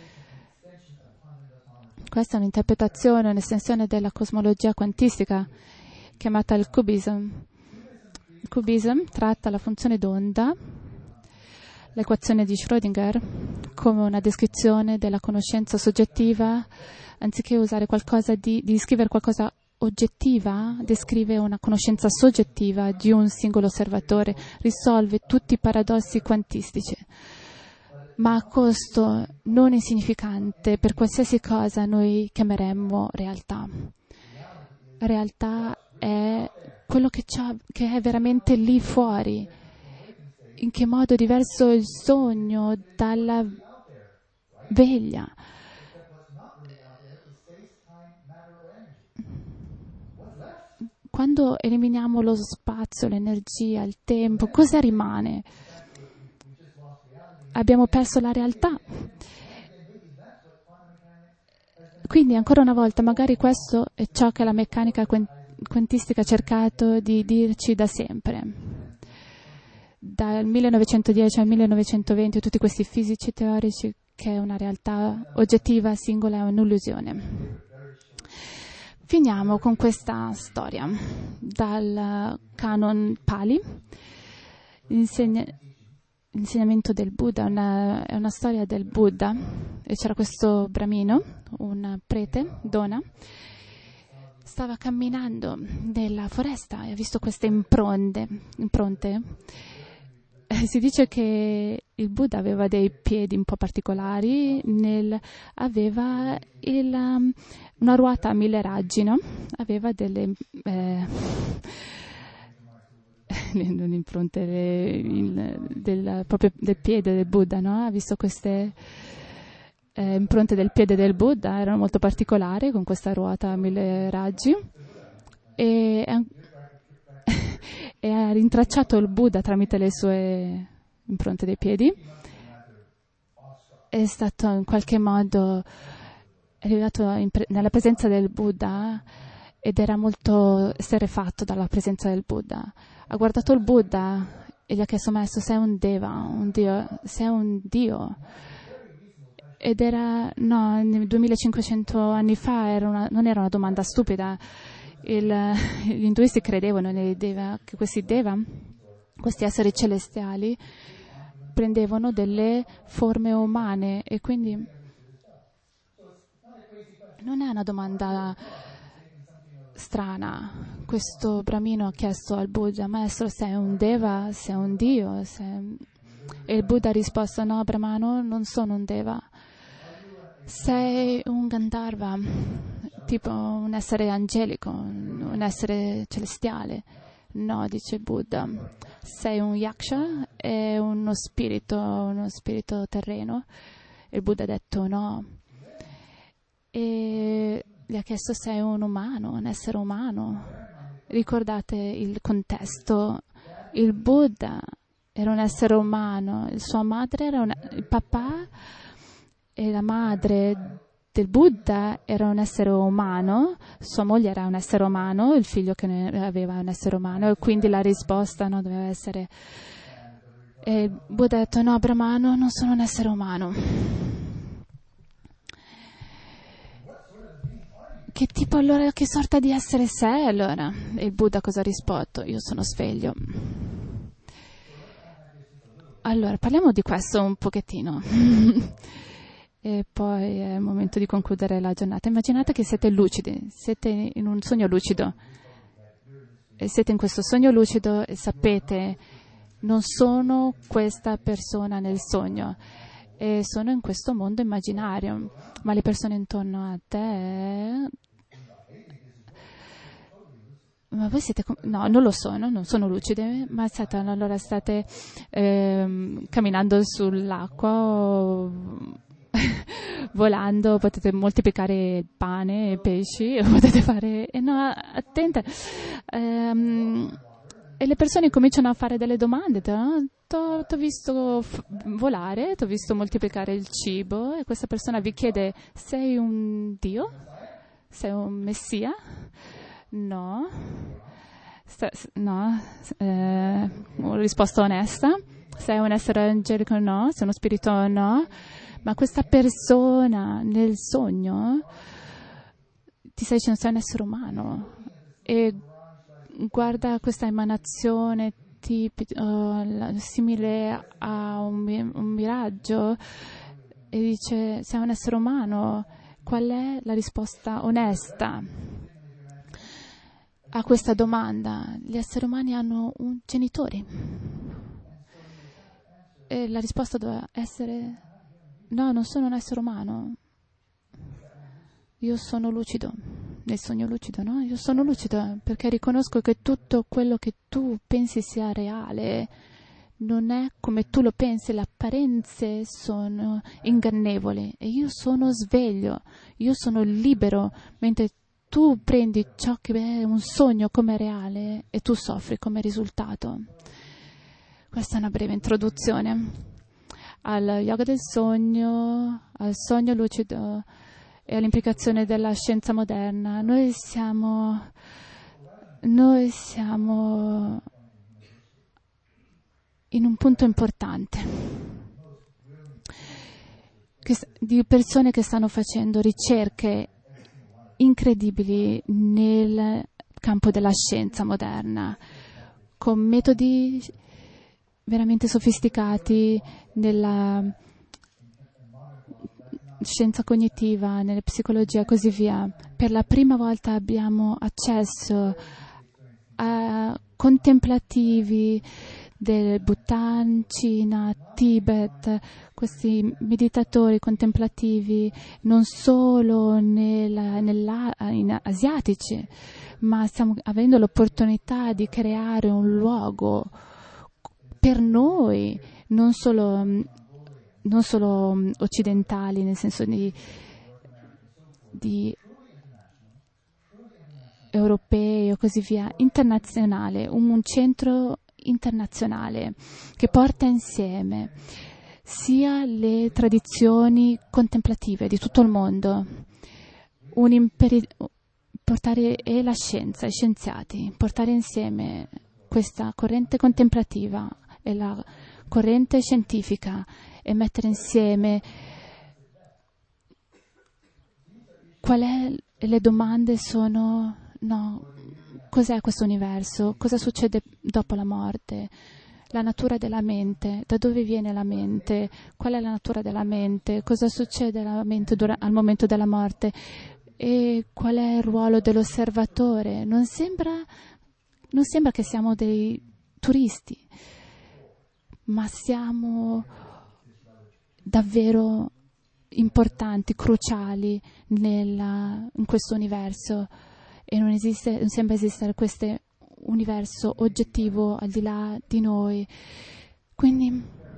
Questa è un'interpretazione, un'estensione della cosmologia quantistica chiamata il cubism. Il cubism tratta la funzione d'onda, l'equazione di Schrödinger, come una descrizione della conoscenza soggettiva, anziché usare qualcosa di, di scrivere qualcosa oggettiva, descrive una conoscenza soggettiva di un singolo osservatore, risolve tutti i paradossi quantistici, ma a costo non insignificante per qualsiasi cosa noi chiameremmo realtà. Realtà è quello che, c'ha, che è veramente lì fuori. In che modo è diverso il sogno dalla veglia? Quando eliminiamo lo spazio, l'energia, il tempo, cosa rimane? Abbiamo perso la realtà. Quindi, ancora una volta, magari questo è ciò che la meccanica quantistica ha cercato di dirci da sempre. Dal millenovecentodieci al millenovecentoventi, tutti questi fisici teorici che una realtà oggettiva, singola, è un'illusione. Finiamo con questa storia dal canon Pali, l'insegna, l'insegnamento del Buddha, una, è una storia del Buddha, e c'era questo bramino, un prete, Dona, stava camminando nella foresta e ha visto queste impronte, impronte. Si dice che il Buddha aveva dei piedi un po' particolari, nel, aveva il, um, una ruota a mille raggi, no? Aveva delle eh, non impronte il, del, proprio del piede del Buddha, no? Ha visto queste eh, impronte del piede del Buddha, erano molto particolari, con questa ruota a mille raggi, e e ha rintracciato il Buddha tramite le sue impronte dei piedi. È stato in qualche modo è arrivato in pre- nella presenza del Buddha ed era molto esterrefatto dalla presenza del Buddha. Ha guardato il Buddha e gli ha chiesto: maestro, sei un Deva, un Dio, sei un Dio. Ed era, no, duemilacinquecento anni fa era una, non era una domanda stupida. Il, gli induisti credevano nei Deva, che questi Deva, questi esseri celestiali, prendevano delle forme umane, e quindi non è una domanda strana. Questo bramino ha chiesto al Buddha: maestro, sei un Deva, sei un Dio? Sei... E il Buddha ha risposto: no, Brahmano, non sono un Deva. Sei un Gandharva, tipo un essere angelico, un essere celestiale. No, dice il Buddha, sei un Yaksha, è uno spirito, uno spirito terreno. E il Buddha ha detto no. E gli ha chiesto: sei un umano, un essere umano? Ricordate il contesto. Il Buddha era un essere umano, il sua madre era una, il papà e la madre del Buddha era un essere umano, sua moglie era un essere umano, il figlio che ne aveva un essere umano, e quindi la risposta no, doveva essere... E il Buddha ha detto: no, Brahmano, non sono un essere umano. Che tipo allora, che sorta di essere sei allora? E il Buddha cosa ha risposto? Io sono sveglio. Allora, parliamo di questo un pochettino. E poi è il momento di concludere la giornata. Immaginate che siete lucidi, siete in un sogno lucido. E siete in questo sogno lucido e sapete: non sono questa persona nel sogno, e sono in questo mondo immaginario, ma le persone intorno a te... Ma voi siete... Com- no, non lo sono, non sono lucide, ma state, allora state ehm, camminando sull'acqua o volando, potete moltiplicare il pane e i pesci, potete fare... Eh, no, attenta. Ehm, e le persone cominciano a fare delle domande. Ti ho visto f- volare, ti ho visto moltiplicare il cibo, e questa persona vi chiede: sei un Dio? Sei un Messia? No. Sta, no. Eh, una risposta onesta. Sei un essere angelico? No. Sei uno spirito? No. Ma questa persona nel sogno ti sta dicendo: sei un essere umano, e guarda questa emanazione tipica, uh, simile a un, un miraggio, e dice: sei un essere umano. Qual è la risposta onesta a questa domanda? Gli esseri umani hanno un genitori, e la risposta doveva essere: no, non sono un essere umano, io sono lucido, nel sogno lucido, no? Io sono lucido perché riconosco che tutto quello che tu pensi sia reale non è come tu lo pensi, le apparenze sono ingannevoli, e io sono sveglio, io sono libero, mentre tu prendi ciò che è un sogno come reale e tu soffri come risultato. Questa è una breve introduzione al yoga del sogno, al sogno lucido e all'implicazione della scienza moderna. Noi siamo, noi siamo in un punto importante che, di persone che stanno facendo ricerche incredibili nel campo della scienza moderna, con metodi veramente sofisticati nella scienza cognitiva, nella psicologia e così via. Per la prima volta abbiamo accesso a contemplativi del Bhutan, Cina, Tibet, questi meditatori contemplativi non solo nella, nella, in asiatici, ma stiamo avendo l'opportunità di creare un luogo per noi, non solo, non solo occidentali, nel senso di, di europei o così via, internazionale, un, un centro internazionale che porta insieme sia le tradizioni contemplative di tutto il mondo, un imperi- portare e la scienza, i scienziati, portare insieme questa corrente contemplativa e la corrente scientifica e mettere insieme qual è le domande sono no, cos'è questo universo, cosa succede dopo la morte, la natura della mente, da dove viene la mente, qual è la natura della mente, cosa succede alla mente dura- al momento della morte e qual è il ruolo dell'osservatore. Non sembra, non sembra che siamo dei turisti, ma siamo davvero importanti, cruciali nella, in questo universo e non esiste, non sembra esistere questo universo oggettivo al di là di noi. Quindi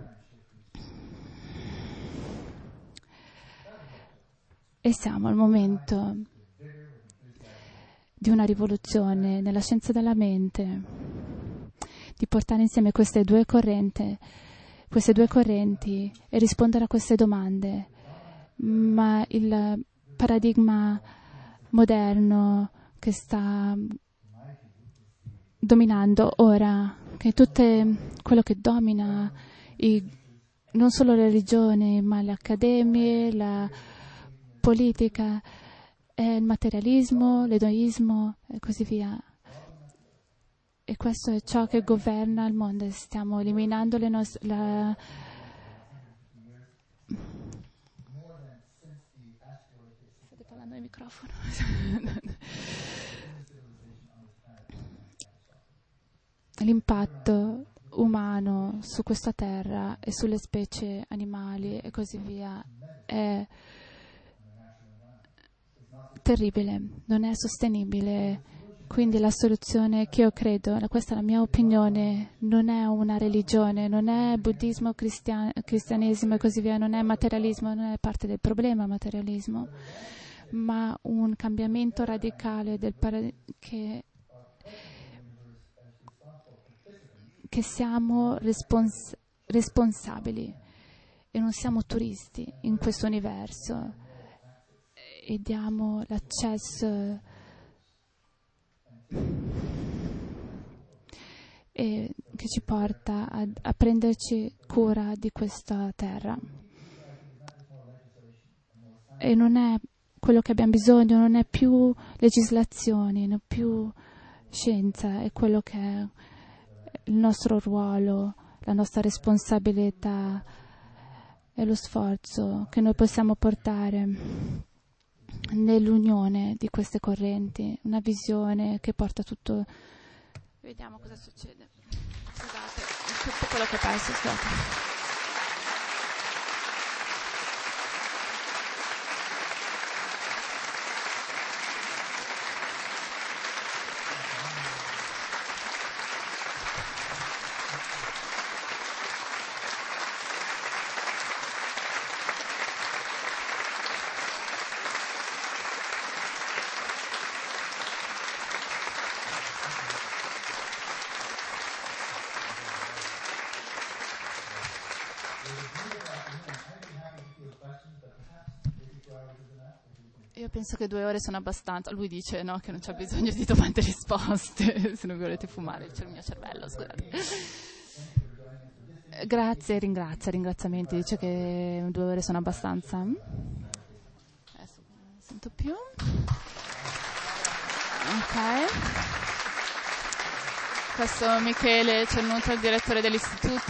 e siamo al momento di una rivoluzione nella scienza della mente, di portare insieme queste due correnti, queste due correnti e rispondere a queste domande. Ma il paradigma moderno che sta dominando ora, che tutte quello che domina i, non solo le religioni, ma le accademie, la politica, è il materialismo, l'edoismo e così via. E questo è ciò che governa il mondo. Stiamo eliminando le nostre la, state parlando al microfono. L'impatto umano su questa terra e sulle specie animali e così via è terribile, non è sostenibile. Quindi la soluzione che io credo, questa è la mia opinione, non è una religione, non è buddismo, cristian- cristianesimo e così via, non è materialismo, non è parte del problema materialismo, ma un cambiamento radicale del para- che che siamo respons- responsabili e non siamo turisti in questo universo e diamo l'accesso e che ci porta a, a prenderci cura di questa terra. E non è quello che abbiamo bisogno, non è più legislazioni, non è più scienza, è quello che è il nostro ruolo, la nostra responsabilità e lo sforzo che noi possiamo portare nell'unione di queste correnti, una visione che porta tutto. Vediamo cosa succede. Scusate, tutto quello che penso, scusate. Io penso che due ore sono abbastanza. Lui dice no, che non c'è bisogno di domande e risposte, se non volete fumare c'è il mio cervello, scusate. Grazie, ringrazia, ringraziamenti, dice che due ore sono abbastanza. Adesso non sento più. Ok. Questo è Michele Cernuto, il direttore dell'istituto.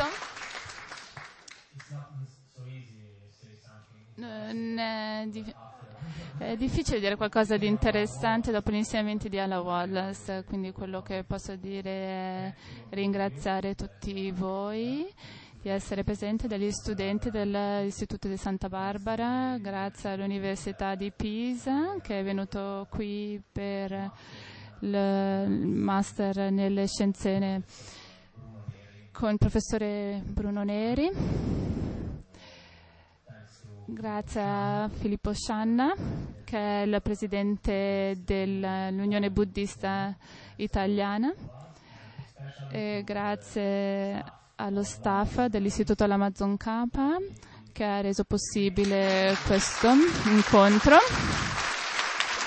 Non è di... È difficile dire qualcosa di interessante dopo gli insegnamenti di Ella Wallace, quindi quello che posso dire è ringraziare tutti voi di essere presenti, degli studenti dell'Istituto di Santa Barbara, grazie all'Università di Pisa che è venuto qui per il master nelle scienze con il professore Bruno Neri. Grazie a Filippo Scianna, che è il presidente dell'Unione Buddista Italiana. E grazie allo staff dell'Istituto Lamazon Kappa, che ha reso possibile questo incontro.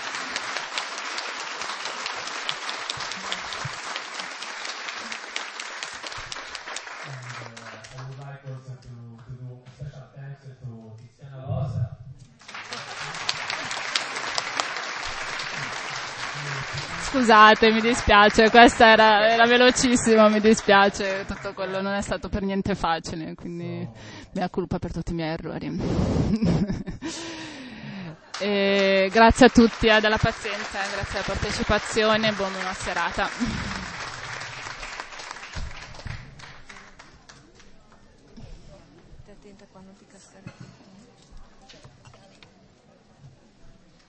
Scusate, mi dispiace, questa era, era velocissima, mi dispiace, tutto quello non è stato per niente facile, quindi mea colpa per tutti i miei errori. E grazie a tutti eh, della pazienza, grazie alla partecipazione, buona serata.